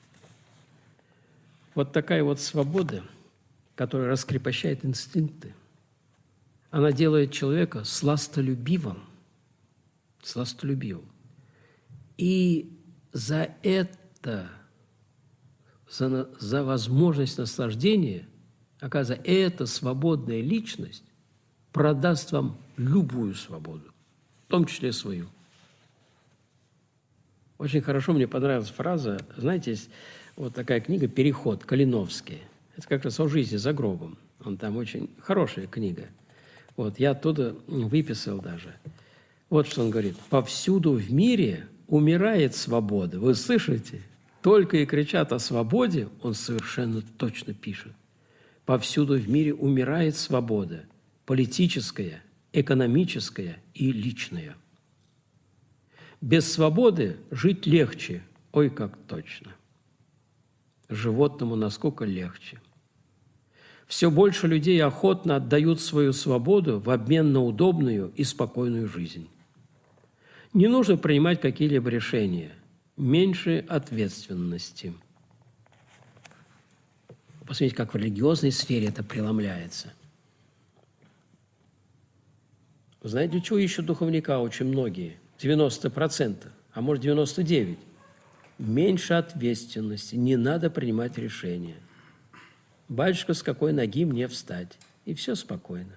Вот такая вот свобода, которая раскрепощает инстинкты, она делает человека сластолюбивым, сластолюбивым. И за это, за, за возможность наслаждения, оказывается, эта свободная личность продаст вам любую свободу, в том числе свою. Очень хорошо мне понравилась фраза, знаете, есть вот такая книга «Переход» Калиновский. Это как раз о жизни за гробом. Он там очень хорошая книга. Вот, я оттуда выписал даже. Вот что он говорит. «Повсюду в мире умирает свобода». Вы слышите? Только и кричат о свободе, он совершенно точно пишет. «Повсюду в мире умирает свобода, политическая, экономическая и личная. Без свободы жить легче, ой, как точно. Животному насколько легче. Все больше людей охотно отдают свою свободу в обмен на удобную и спокойную жизнь. Не нужно принимать какие-либо решения, меньше ответственности». Посмотрите, как в религиозной сфере это преломляется. Вы знаете, для чего ищут духовника очень многие? девяносто процентов, а может девяносто девять процентов. Меньше ответственности, не надо принимать решения. Батюшка, с какой ноги мне встать? И все спокойно.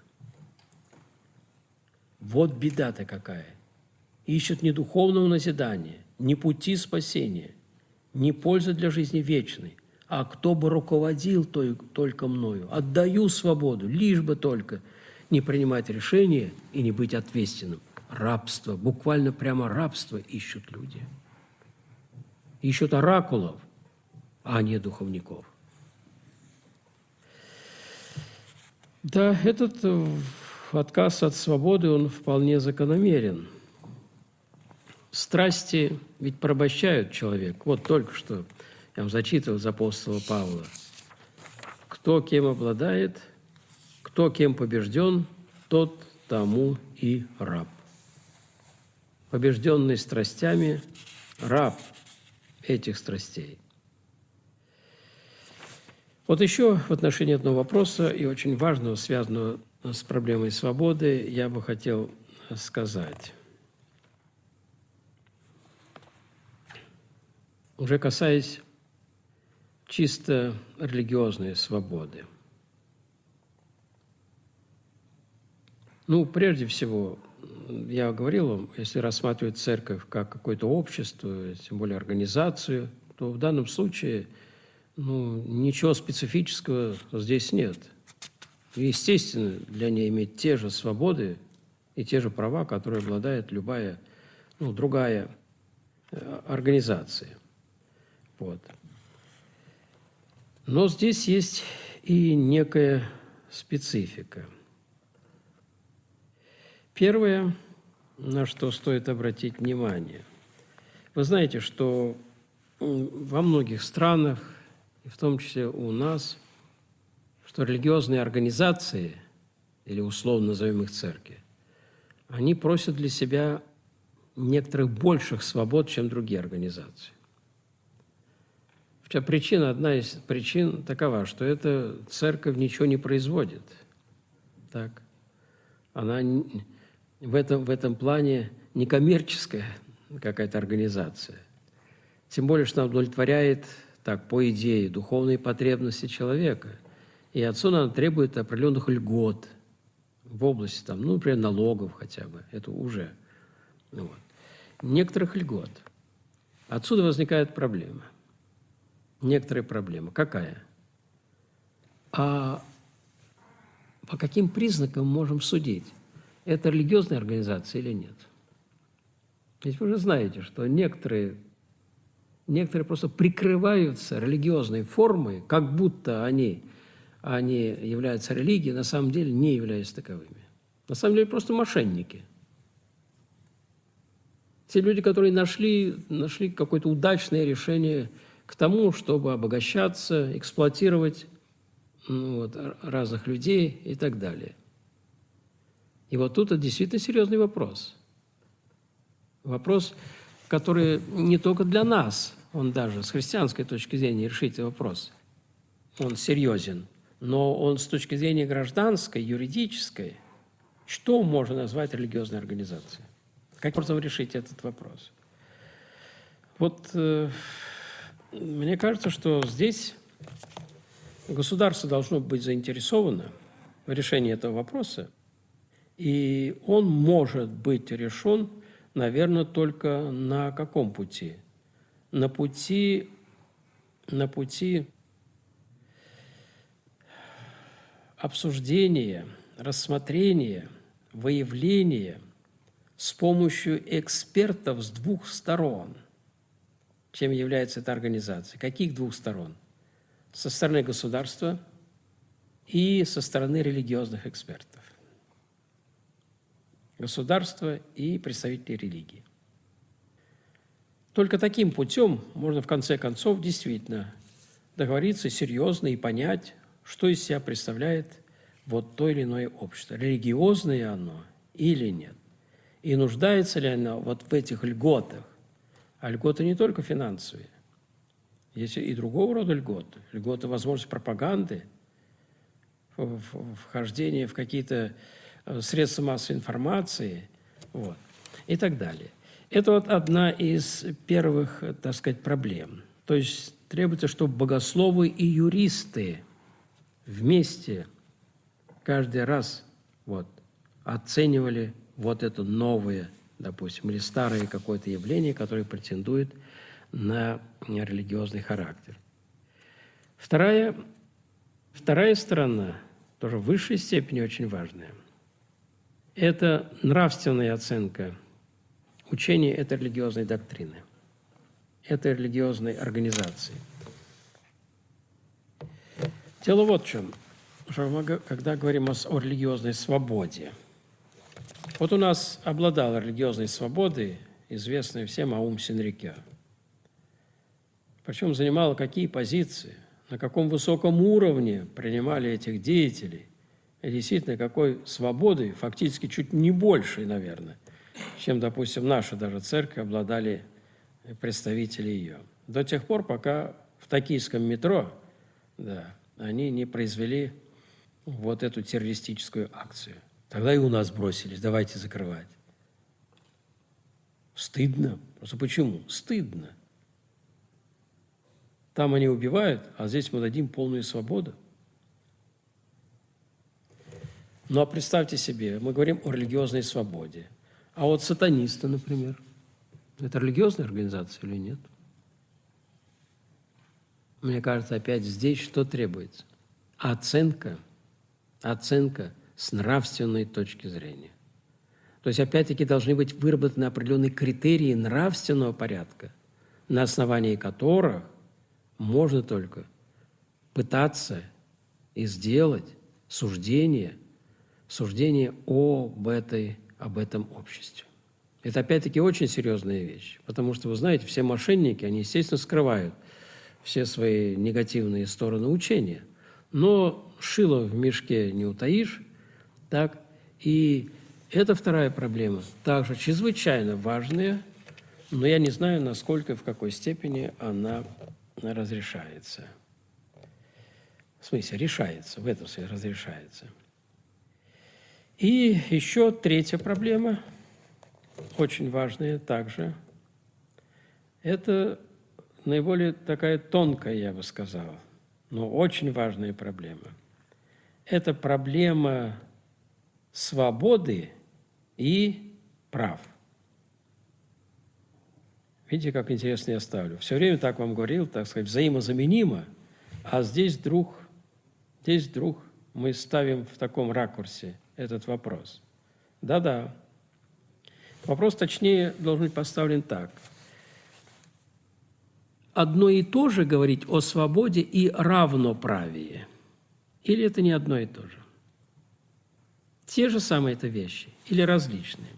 Вот беда-то какая. Ищут не духовного назидания, не пути спасения, не пользы для жизни вечной, а кто бы руководил только мною. Отдаю свободу, лишь бы только не принимать решения и не быть ответственным. Рабство, буквально прямо рабство ищут люди. Ищут оракулов, а не духовников. Да, этот отказ от свободы, он вполне закономерен. Страсти ведь порабощают человека. Вот только что я вам зачитывал из апостола Павла. Кто кем обладает, кто кем побежден, тот тому и раб. Побежденный страстями раб этих страстей. Вот еще в отношении одного вопроса, и очень важного, связанного с проблемой свободы, я бы хотел сказать. Уже касаясь чисто религиозной свободы. Ну, прежде всего, я говорил вам, если рассматривать церковь как какое-то общество, тем более организацию, то в данном случае ну, ничего специфического здесь нет. Естественно, для нее иметь те же свободы и те же права, которые обладает любая ну, другая организация. Вот. Но здесь есть и некая специфика. Первое, на что стоит обратить внимание. Вы знаете, что во многих странах, и в том числе у нас, что религиозные организации, или условно назовем их церкви, они просят для себя некоторых больших свобод, чем другие организации. Причина, одна из причин такова, что эта церковь ничего не производит. Так? Она в этом, в этом плане не коммерческая какая-то организация. Тем более, что она удовлетворяет, так, по идее, духовные потребности человека. И отсюда она требует определенных льгот в области, там, ну, например, налогов хотя бы. Это уже. Ну, вот. Некоторых льгот. Отсюда возникает проблема. Некоторые проблемы. Какая? А по каким признакам можем судить, это религиозная организация или нет? Ведь вы же знаете, что некоторые, некоторые просто прикрываются религиозной формой, как будто они, они являются религией, на самом деле не являются таковыми. На самом деле просто мошенники. Те люди, которые нашли, нашли какое-то удачное решение к тому, чтобы обогащаться, эксплуатировать ну, вот, разных людей и так далее. И вот тут это действительно серьезный вопрос. Вопрос, который не только для нас, он даже с христианской точки зрения решить вопрос, он серьезен, но он с точки зрения гражданской, юридической, что можно назвать религиозной организацией? Каким образом решить этот вопрос? Вот э, мне кажется, что здесь государство должно быть заинтересовано в решении этого вопроса, и он может быть решен, наверное, только на каком пути? На пути, на пути обсуждения, рассмотрения, выявления с помощью экспертов с двух сторон. Чем является эта организация? Каких двух сторон? Со стороны государства и со стороны религиозных экспертов. Государство и представители религии. Только таким путем можно в конце концов действительно договориться серьезно и понять, что из себя представляет вот то или иное общество. Религиозное оно или нет. И нуждается ли оно вот в этих льготах. А льготы не только финансовые. Есть и другого рода льготы. Льготы возможности пропаганды, вхождения в какие-то средства массовой информации вот, и так далее. Это вот одна из первых, так сказать, проблем. То есть требуется, чтобы богословы и юристы вместе каждый раз вот, оценивали вот это новое, допустим, или старое какое-то явление, которое претендует на религиозный характер. Вторая, вторая сторона, тоже в высшей степени очень важная, это нравственная оценка учения этой религиозной доктрины, этой религиозной организации. Дело вот в чем, что мы, когда говорим о, о религиозной свободе, вот у нас обладал религиозной свободой известный всем Аум Синрикё. Причем занимала какие позиции, на каком высоком уровне принимали этих деятелей, и действительно какой свободой, фактически чуть не большей, наверное, чем, допустим, наша даже церковь обладали представители ее. До тех пор, пока в токийском метро да, они не произвели вот эту террористическую акцию. Тогда и у нас бросились, давайте закрывать. Стыдно. Просто почему? Стыдно. Там они убивают, а здесь мы дадим полную свободу. Ну, а представьте себе, мы говорим о религиозной свободе. А вот сатанисты, например, это религиозная организация или нет? Мне кажется, опять здесь что требуется? Оценка, оценка с нравственной точки зрения. То есть, опять-таки, должны быть выработаны определенные критерии нравственного порядка, на основании которых можно только пытаться и сделать суждение, суждение об, этой, об этом обществе. Это, опять-таки, очень серьезная вещь, потому что, вы знаете, все мошенники, они, естественно, скрывают все свои негативные стороны учения, Но шило в мешке не утаишь, так? И это вторая проблема, также чрезвычайно важная, но я не знаю, насколько, в какой степени она разрешается. В смысле, решается, в этом смысле разрешается. И еще третья проблема, очень важная также, это наиболее такая тонкая, я бы сказал, но очень важная проблема. Это проблема свободы и прав. Видите, как интересно я ставлю. Все время так вам говорил, так сказать, взаимозаменимо, а здесь вдруг, здесь вдруг мы ставим в таком ракурсе этот вопрос. Да-да. Вопрос, точнее, должен быть поставлен так. Одно и то же говорить о свободе и равноправии? Или это не одно и то же? Те же самые это вещи или различные?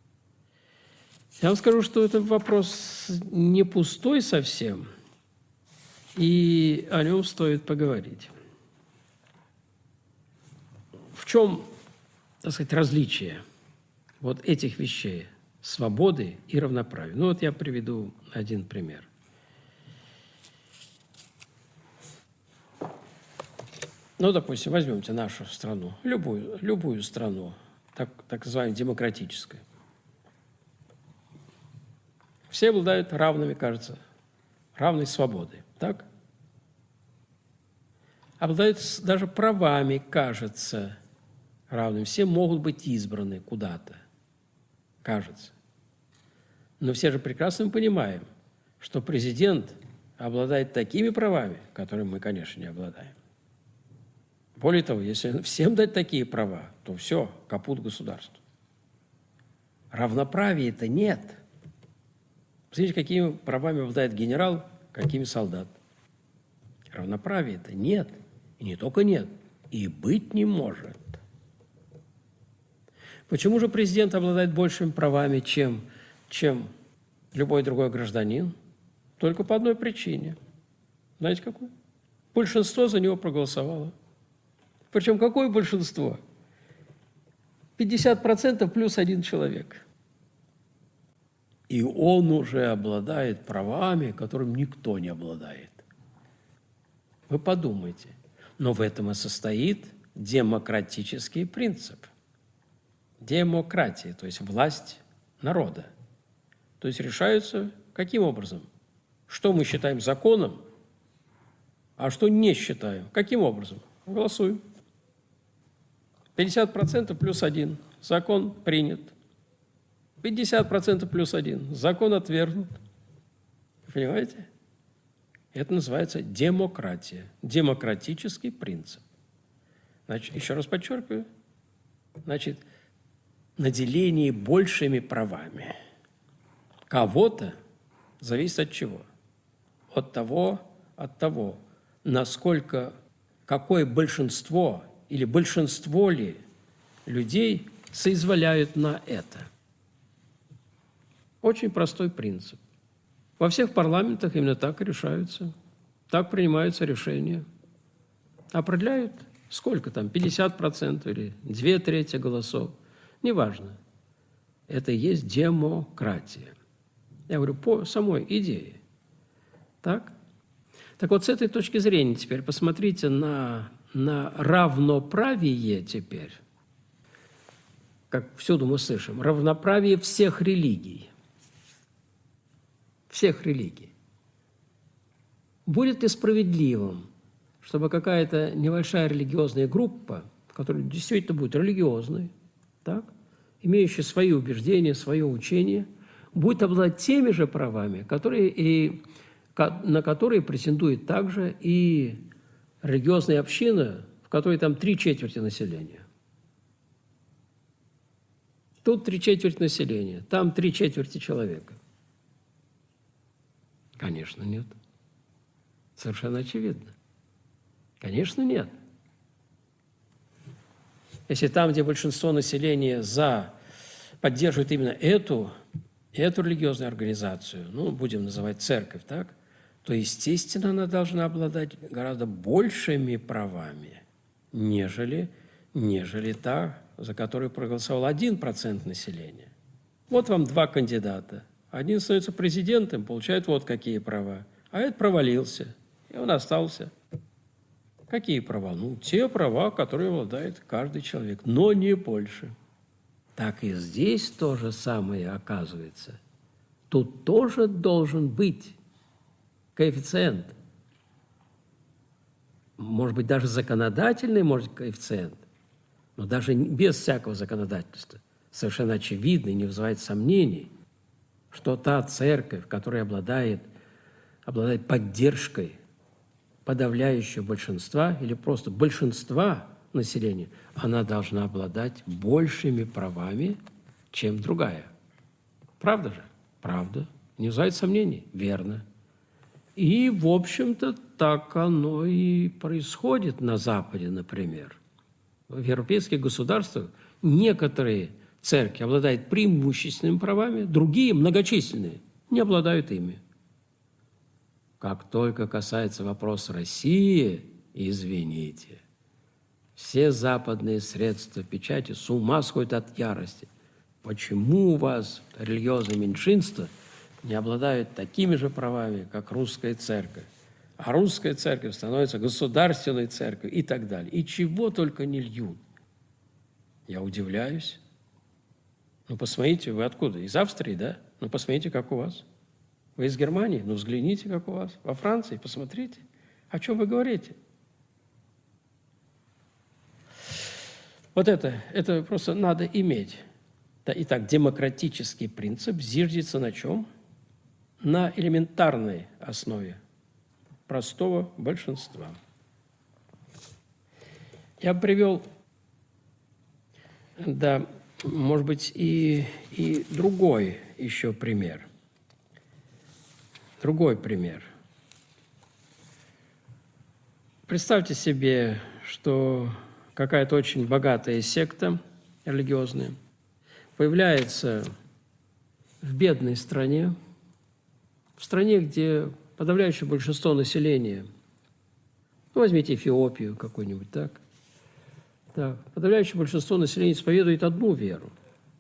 Я вам скажу, что это вопрос не пустой совсем, и о нем стоит поговорить. В чем, так сказать, различие вот этих вещей – свободы и равноправия? Ну вот я приведу один пример. Ну, допустим, возьмемте нашу страну, любую, любую страну, так, так называемую демократическую. Все обладают равными, кажется, равной свободой, так? Обладают даже правами, кажется, равными. Все могут быть избраны куда-то, кажется. Но все же прекрасно понимаем, что президент обладает такими правами, которыми мы, конечно, не обладаем. Более того, если всем дать такие права, то все, капут государству. Равноправия-то нет. Посмотрите, какими правами обладает генерал, какими солдат. Равноправия-то нет. И не только нет, и быть не может. Почему же президент обладает большими правами, чем, чем любой другой гражданин? Только по одной причине. Знаете, какой? Большинство за него проголосовало. Причем какое большинство? пятьдесят процентов плюс один человек. И он уже обладает правами, которым никто не обладает. Вы подумайте. Но в этом и состоит демократический принцип. Демократия, то есть власть народа. То есть решаются каким образом? Что мы считаем законом, а что не считаем? Каким образом? Голосуем. пятьдесят процентов плюс один. Закон принят. пятьдесят процентов плюс один. Закон отвергнут. Понимаете? Это называется демократия. Демократический принцип. Значит, еще раз подчеркиваю. Значит, наделение большими правами кого-то зависит от чего? От того, от того, насколько, какое большинство или большинство ли людей соизволяют на это. Очень простой принцип. Во всех парламентах именно так и решаются, так принимаются решения. Определяют, сколько там, пятьдесят процентов или две трети голосов. Неважно. Это и есть демократия. Я говорю, по самой идее. Так? Так вот, с этой точки зрения теперь посмотрите на, на равноправие теперь. Как всюду мы слышим, равноправие всех религий. Всех религий. Будет ли справедливым, чтобы какая-то небольшая религиозная группа, которая действительно будет религиозной, так, имеющая свои убеждения, свое учение, будет обладать теми же правами, которые и, на которые претендует также и религиозная община, в которой там три четверти населения. Тут три четверти населения, там три четверти человека. Конечно, нет. Совершенно очевидно. Конечно, нет. Если там, где большинство населения за, поддерживает именно эту, эту религиозную организацию, ну, будем называть церковь, так, то, естественно, она должна обладать гораздо большими правами, нежели, нежели та, за которую проголосовал один процент населения. Вот вам два кандидата. Один становится президентом, получает вот какие права, а этот провалился, и он остался. Какие права? Ну, те права, которые обладает каждый человек, но не больше. Так и здесь то же самое оказывается. Тут тоже должен быть коэффициент. Может быть, даже законодательный, может, коэффициент, но даже без всякого законодательства. Совершенно очевидно и не вызывает сомнений, что та церковь, которая обладает, обладает поддержкой подавляющего большинства или просто большинства населения, она должна обладать большими правами, чем другая. Правда же? Правда. Не вызывает сомнений? Верно. И, в общем-то, так оно и происходит на Западе, например. В европейских государствах некоторые церкви обладают преимущественными правами, другие, многочисленные, не обладают ими. Как только касается вопроса России, извините, все западные средства печати с ума сходят от ярости. Почему у вас религиозное меньшинство не обладает такими же правами, как русская церковь? А русская церковь становится государственной церковью и так далее. И чего только не льют. Я удивляюсь. Ну, посмотрите, вы откуда? Из Австрии, да? Ну, посмотрите, как у вас. Вы из Германии? Ну, взгляните, как у вас. Во Франции? Посмотрите. О чем вы говорите? Вот это, это просто надо иметь. Итак, демократический принцип зиждется на чем? На элементарной основе простого большинства. Я привел, да, может быть, и, и другой еще пример. Другой пример. Представьте себе, что какая-то очень богатая секта религиозная появляется в бедной стране, в стране, где подавляющее большинство населения, ну, возьмите Эфиопию какую-нибудь, так? Так, подавляющее большинство населения исповедует одну веру.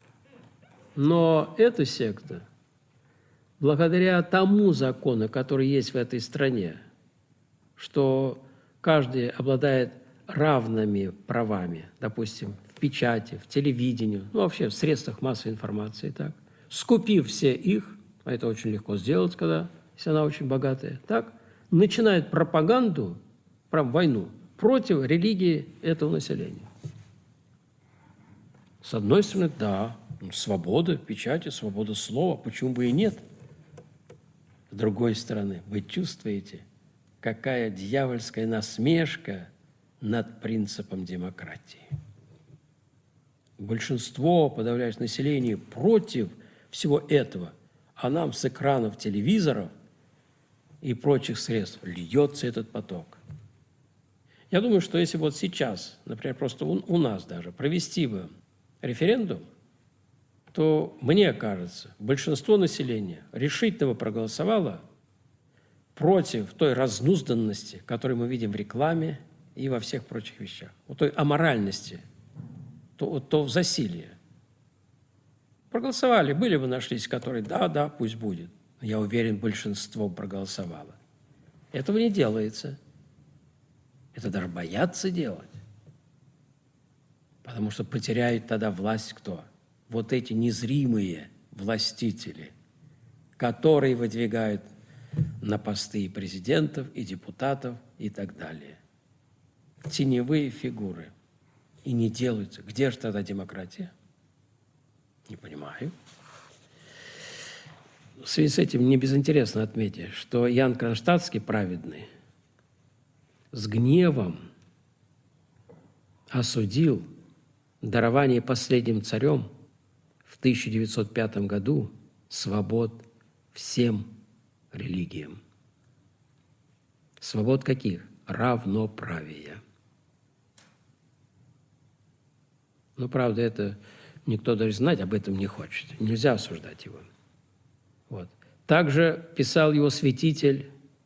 Но эта секта, благодаря тому закону, который есть в этой стране, что каждый обладает равными правами, допустим, в печати, в телевидении, ну, вообще в средствах массовой информации, так, скупив все их, а это очень легко сделать, когда, если она очень богатая, так, начинает пропаганду, прям войну, против религии этого населения. С одной стороны, да, свобода печати, свобода слова, почему бы и нет? С другой стороны, вы чувствуете, какая дьявольская насмешка над принципом демократии. Большинство, подавляющее население, против всего этого, а нам с экранов телевизоров и прочих средств льется этот поток. Я думаю, что если вот сейчас, например, просто у, у нас даже провести бы референдум, то, мне кажется, большинство населения решительно проголосовало против той разнузданности, которую мы видим в рекламе и во всех прочих вещах, вот той аморальности, то, то засилие. Проголосовали, были бы нашлись, которые да, да, пусть будет. Но я уверен, большинство проголосовало. Этого не делается. Это даже боятся делать. Потому что потеряют тогда власть кто? Вот эти незримые властители, которые выдвигают на посты и президентов, и депутатов, и так далее. Теневые фигуры. И не делаются. Где же тогда демократия? Не понимаю. В связи с этим мне безинтересно отметить, что Ян Кронштадтский праведный с гневом осудил дарование последним царем в тысяча девятьсот пятом году свобод всем религиям. Свобод каких? Равноправия. Но, правда, это никто даже знать об этом не хочет. Нельзя осуждать его. Вот. Также писал его святитель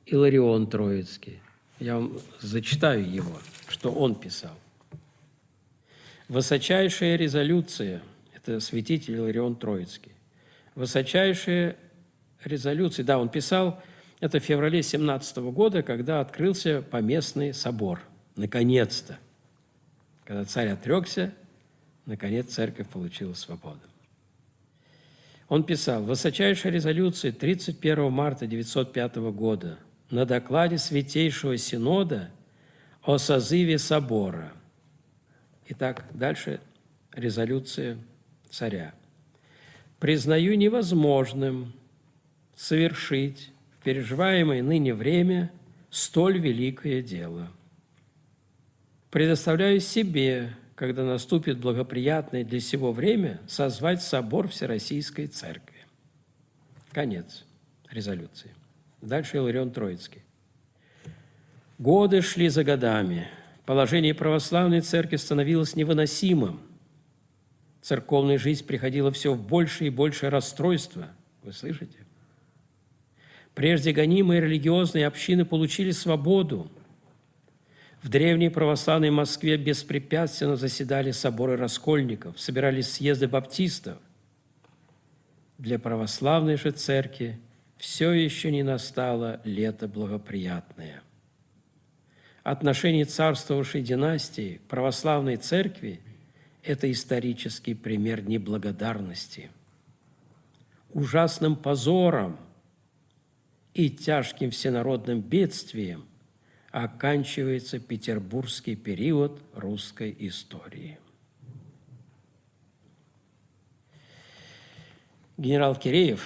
Иларион Троицкий. Я вам зачитаю его, что он писал. «Высочайшая резолюция» – это святитель Иларион Троицкий. «Высочайшая резолюция», да, он писал это в феврале семнадцатого года, когда открылся поместный собор. Наконец-то. Когда царь отрекся, наконец церковь получила свободу. Он писал: «Высочайшая резолюция тридцать первого марта девятьсот пятого года на докладе Святейшего Синода о созыве собора». Итак, дальше резолюция царя. «Признаю невозможным совершить в переживаемое ныне время столь великое дело. Предоставляю себе, когда наступит благоприятное для сего время, созвать собор Всероссийской Церкви». Конец резолюции. Дальше Иларион Троицкий. «Годы шли за годами. Положение православной церкви становилось невыносимым. Церковная жизнь приходила все в большее и большее расстройство». Вы слышите? «Прежде гонимые религиозные общины получили свободу. В древней православной Москве беспрепятственно заседали соборы раскольников, собирались съезды баптистов. Для православной же церкви все еще не настало лето благоприятное. Отношение царствовавшей династии к православной церкви – это исторический пример неблагодарности. Ужасным позором и тяжким всенародным бедствием оканчивается петербургский период русской истории». Генерал Киреев,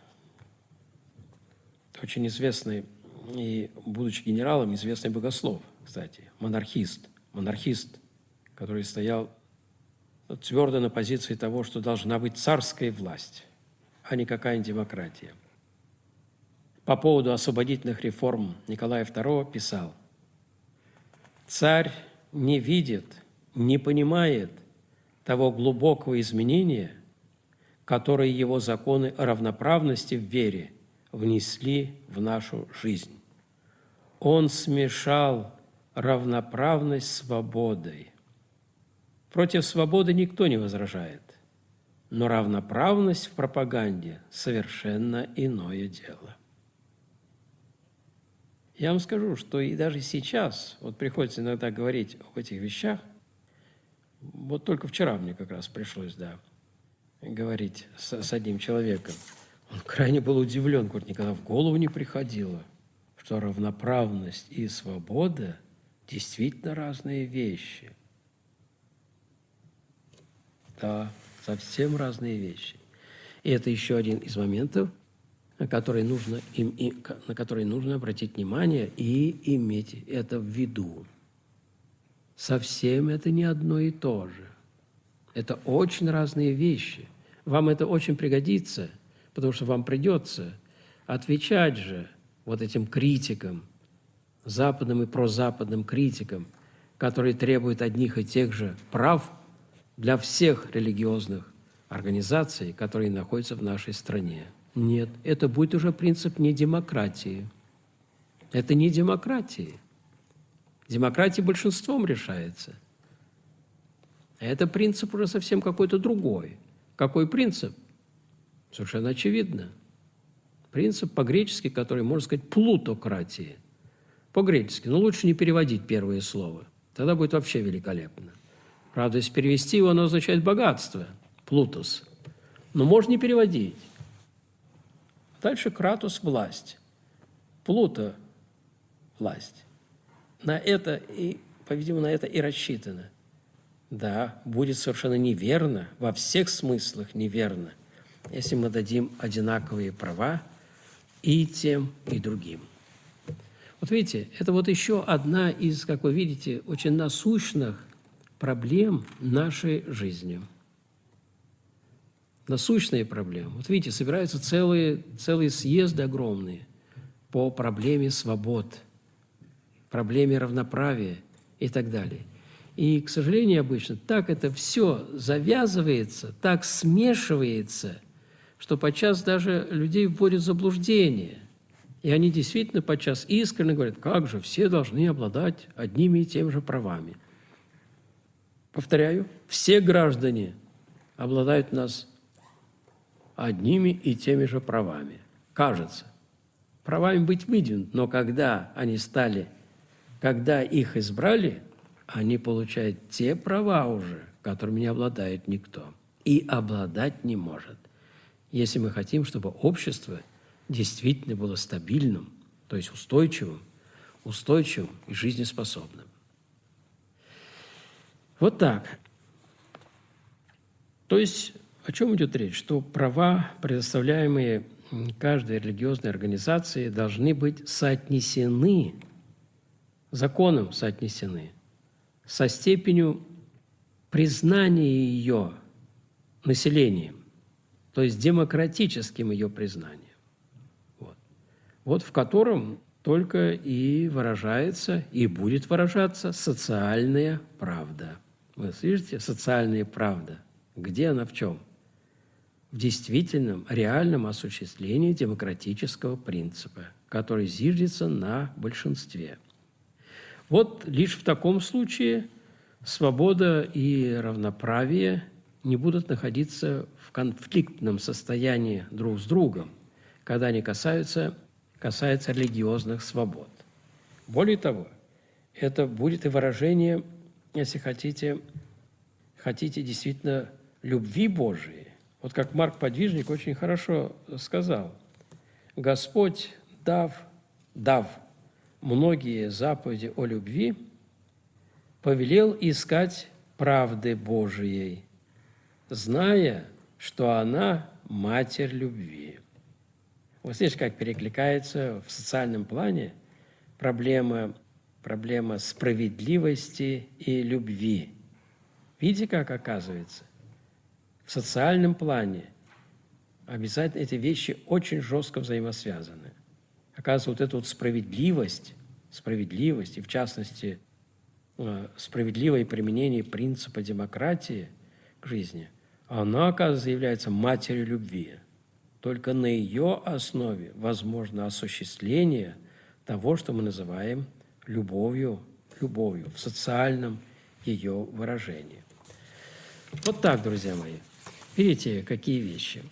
очень известный и, будучи генералом, известный богослов, кстати, монархист, монархист, который стоял твердо на позиции того, что должна быть царская власть, а не какая-нибудь демократия. По поводу освободительных реформ Николая второго писал: «Царь не видит, не понимает того глубокого изменения, которое его законы о равноправности в вере внесли в нашу жизнь. Он смешал равноправность с свободой. Против свободы никто не возражает, но равноправность в пропаганде – совершенно иное дело». Я вам скажу, что и даже сейчас, вот приходится иногда говорить об этих вещах, вот только вчера мне как раз пришлось, да, говорить с, с одним человеком. Он крайне был удивлен, говорит: никогда в голову не приходило, что равноправность и свобода действительно разные вещи. Да, совсем разные вещи. И это еще один из моментов, на которые нужно, им, и, на которые нужно обратить внимание и иметь это в виду. Совсем это не одно и то же. Это очень разные вещи. Вам это очень пригодится, потому что вам придется отвечать же вот этим критикам, западным и прозападным критикам, которые требуют одних и тех же прав для всех религиозных организаций, которые находятся в нашей стране. Нет, это будет уже принцип не демократии. Это не демократия. Демократия большинством решается. Это принцип уже совсем какой-то другой. Какой принцип? Совершенно очевидно. Принцип по-гречески, который, можно сказать, плутократия. По-гречески. Но лучше не переводить первое слово. Тогда будет вообще великолепно. Правда, если перевести его, оно означает богатство. Плутос. Но можно не переводить. Дальше кратос – власть. Плуто – власть. На это, и, по-видимому, на это и рассчитано. Да, будет совершенно неверно, во всех смыслах неверно, если мы дадим одинаковые права и тем, и другим. Вот видите, это вот еще одна из, как вы видите, очень насущных проблем нашей жизни. Насущные проблемы. Вот видите, собираются целые, целые съезды огромные по проблеме свобод, проблеме равноправия и так далее. И, к сожалению, обычно так это все завязывается, так смешивается, что подчас даже людей вводят в заблуждение. И они действительно подчас искренне говорят, как же все должны обладать одними и теми же правами. Повторяю, все граждане обладают у нас одними и теми же правами. Кажется, правами быть выдвинут, но когда они стали, когда их избрали, они получают те права уже, которыми не обладает никто. И обладать не может. Если мы хотим, чтобы общество действительно было стабильным, то есть устойчивым, устойчивым и жизнеспособным. Вот так. То есть о чем идет речь? Что права, предоставляемые каждой религиозной организации, должны быть соотнесены, законом соотнесены, со степенью признания ее населением, то есть демократическим ее признанием. Вот, вот в котором только и выражается, и будет выражаться социальная правда. Вы слышите? Социальная правда. Где она, в чем? В действительном, реальном осуществлении демократического принципа, который зиждется на большинстве. Вот лишь в таком случае свобода и равноправие не будут находиться в конфликтном состоянии друг с другом, когда они касаются, касаются религиозных свобод. Более того, это будет и выражение, если хотите, хотите действительно любви Божией. Вот как Марк Подвижник очень хорошо сказал, Господь, дав, дав многие заповеди о любви, повелел искать правды Божией, зная, что она – матерь любви. Вот здесь как перекликается в социальном плане проблема, проблема справедливости и любви. Видите, как оказывается? В социальном плане обязательно эти вещи очень жестко взаимосвязаны. Оказывается, вот эта вот справедливость, справедливость, и в частности, справедливое применение принципа демократии к жизни, она, оказывается, является матерью любви. Только на ее основе возможно осуществление того, что мы называем любовью, любовью в социальном ее выражении. Вот так, друзья мои. Видите, какие вещи.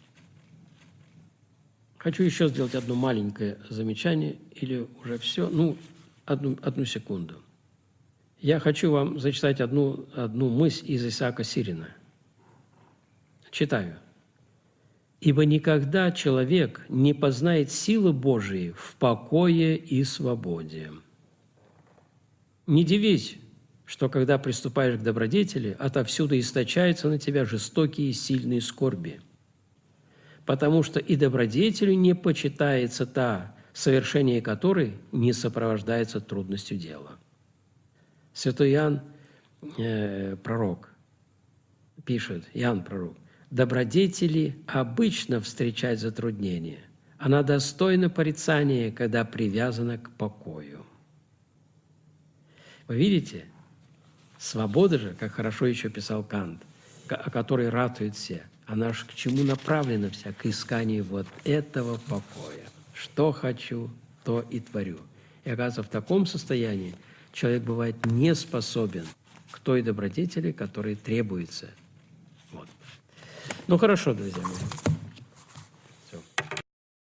Хочу еще сделать одно маленькое замечание, или уже все, ну, одну, одну секунду. Я хочу вам зачитать одну, одну мысль из Исаака Сирина. Читаю. «Ибо никогда человек не познает силы Божией в покое и свободе. Не дивись, что, когда приступаешь к добродетели, отовсюду источаются на тебя жестокие и сильные скорби, потому что и добродетелю не почитается та, совершение которой не сопровождается трудностью дела». Святой Иоанн, э, пророк, пишет, Иоанн, пророк, «Добродетели обычно встречать затруднения. Она достойна порицания, когда привязана к покою». Вы видите? Свобода же, как хорошо еще писал Кант, о которой ратуют все, она же к чему направлена вся? К исканию вот этого покоя. Что хочу, то и творю. И оказывается, в таком состоянии человек бывает не способен к той добродетели, которая требуется. Вот. Ну, хорошо, друзья мои.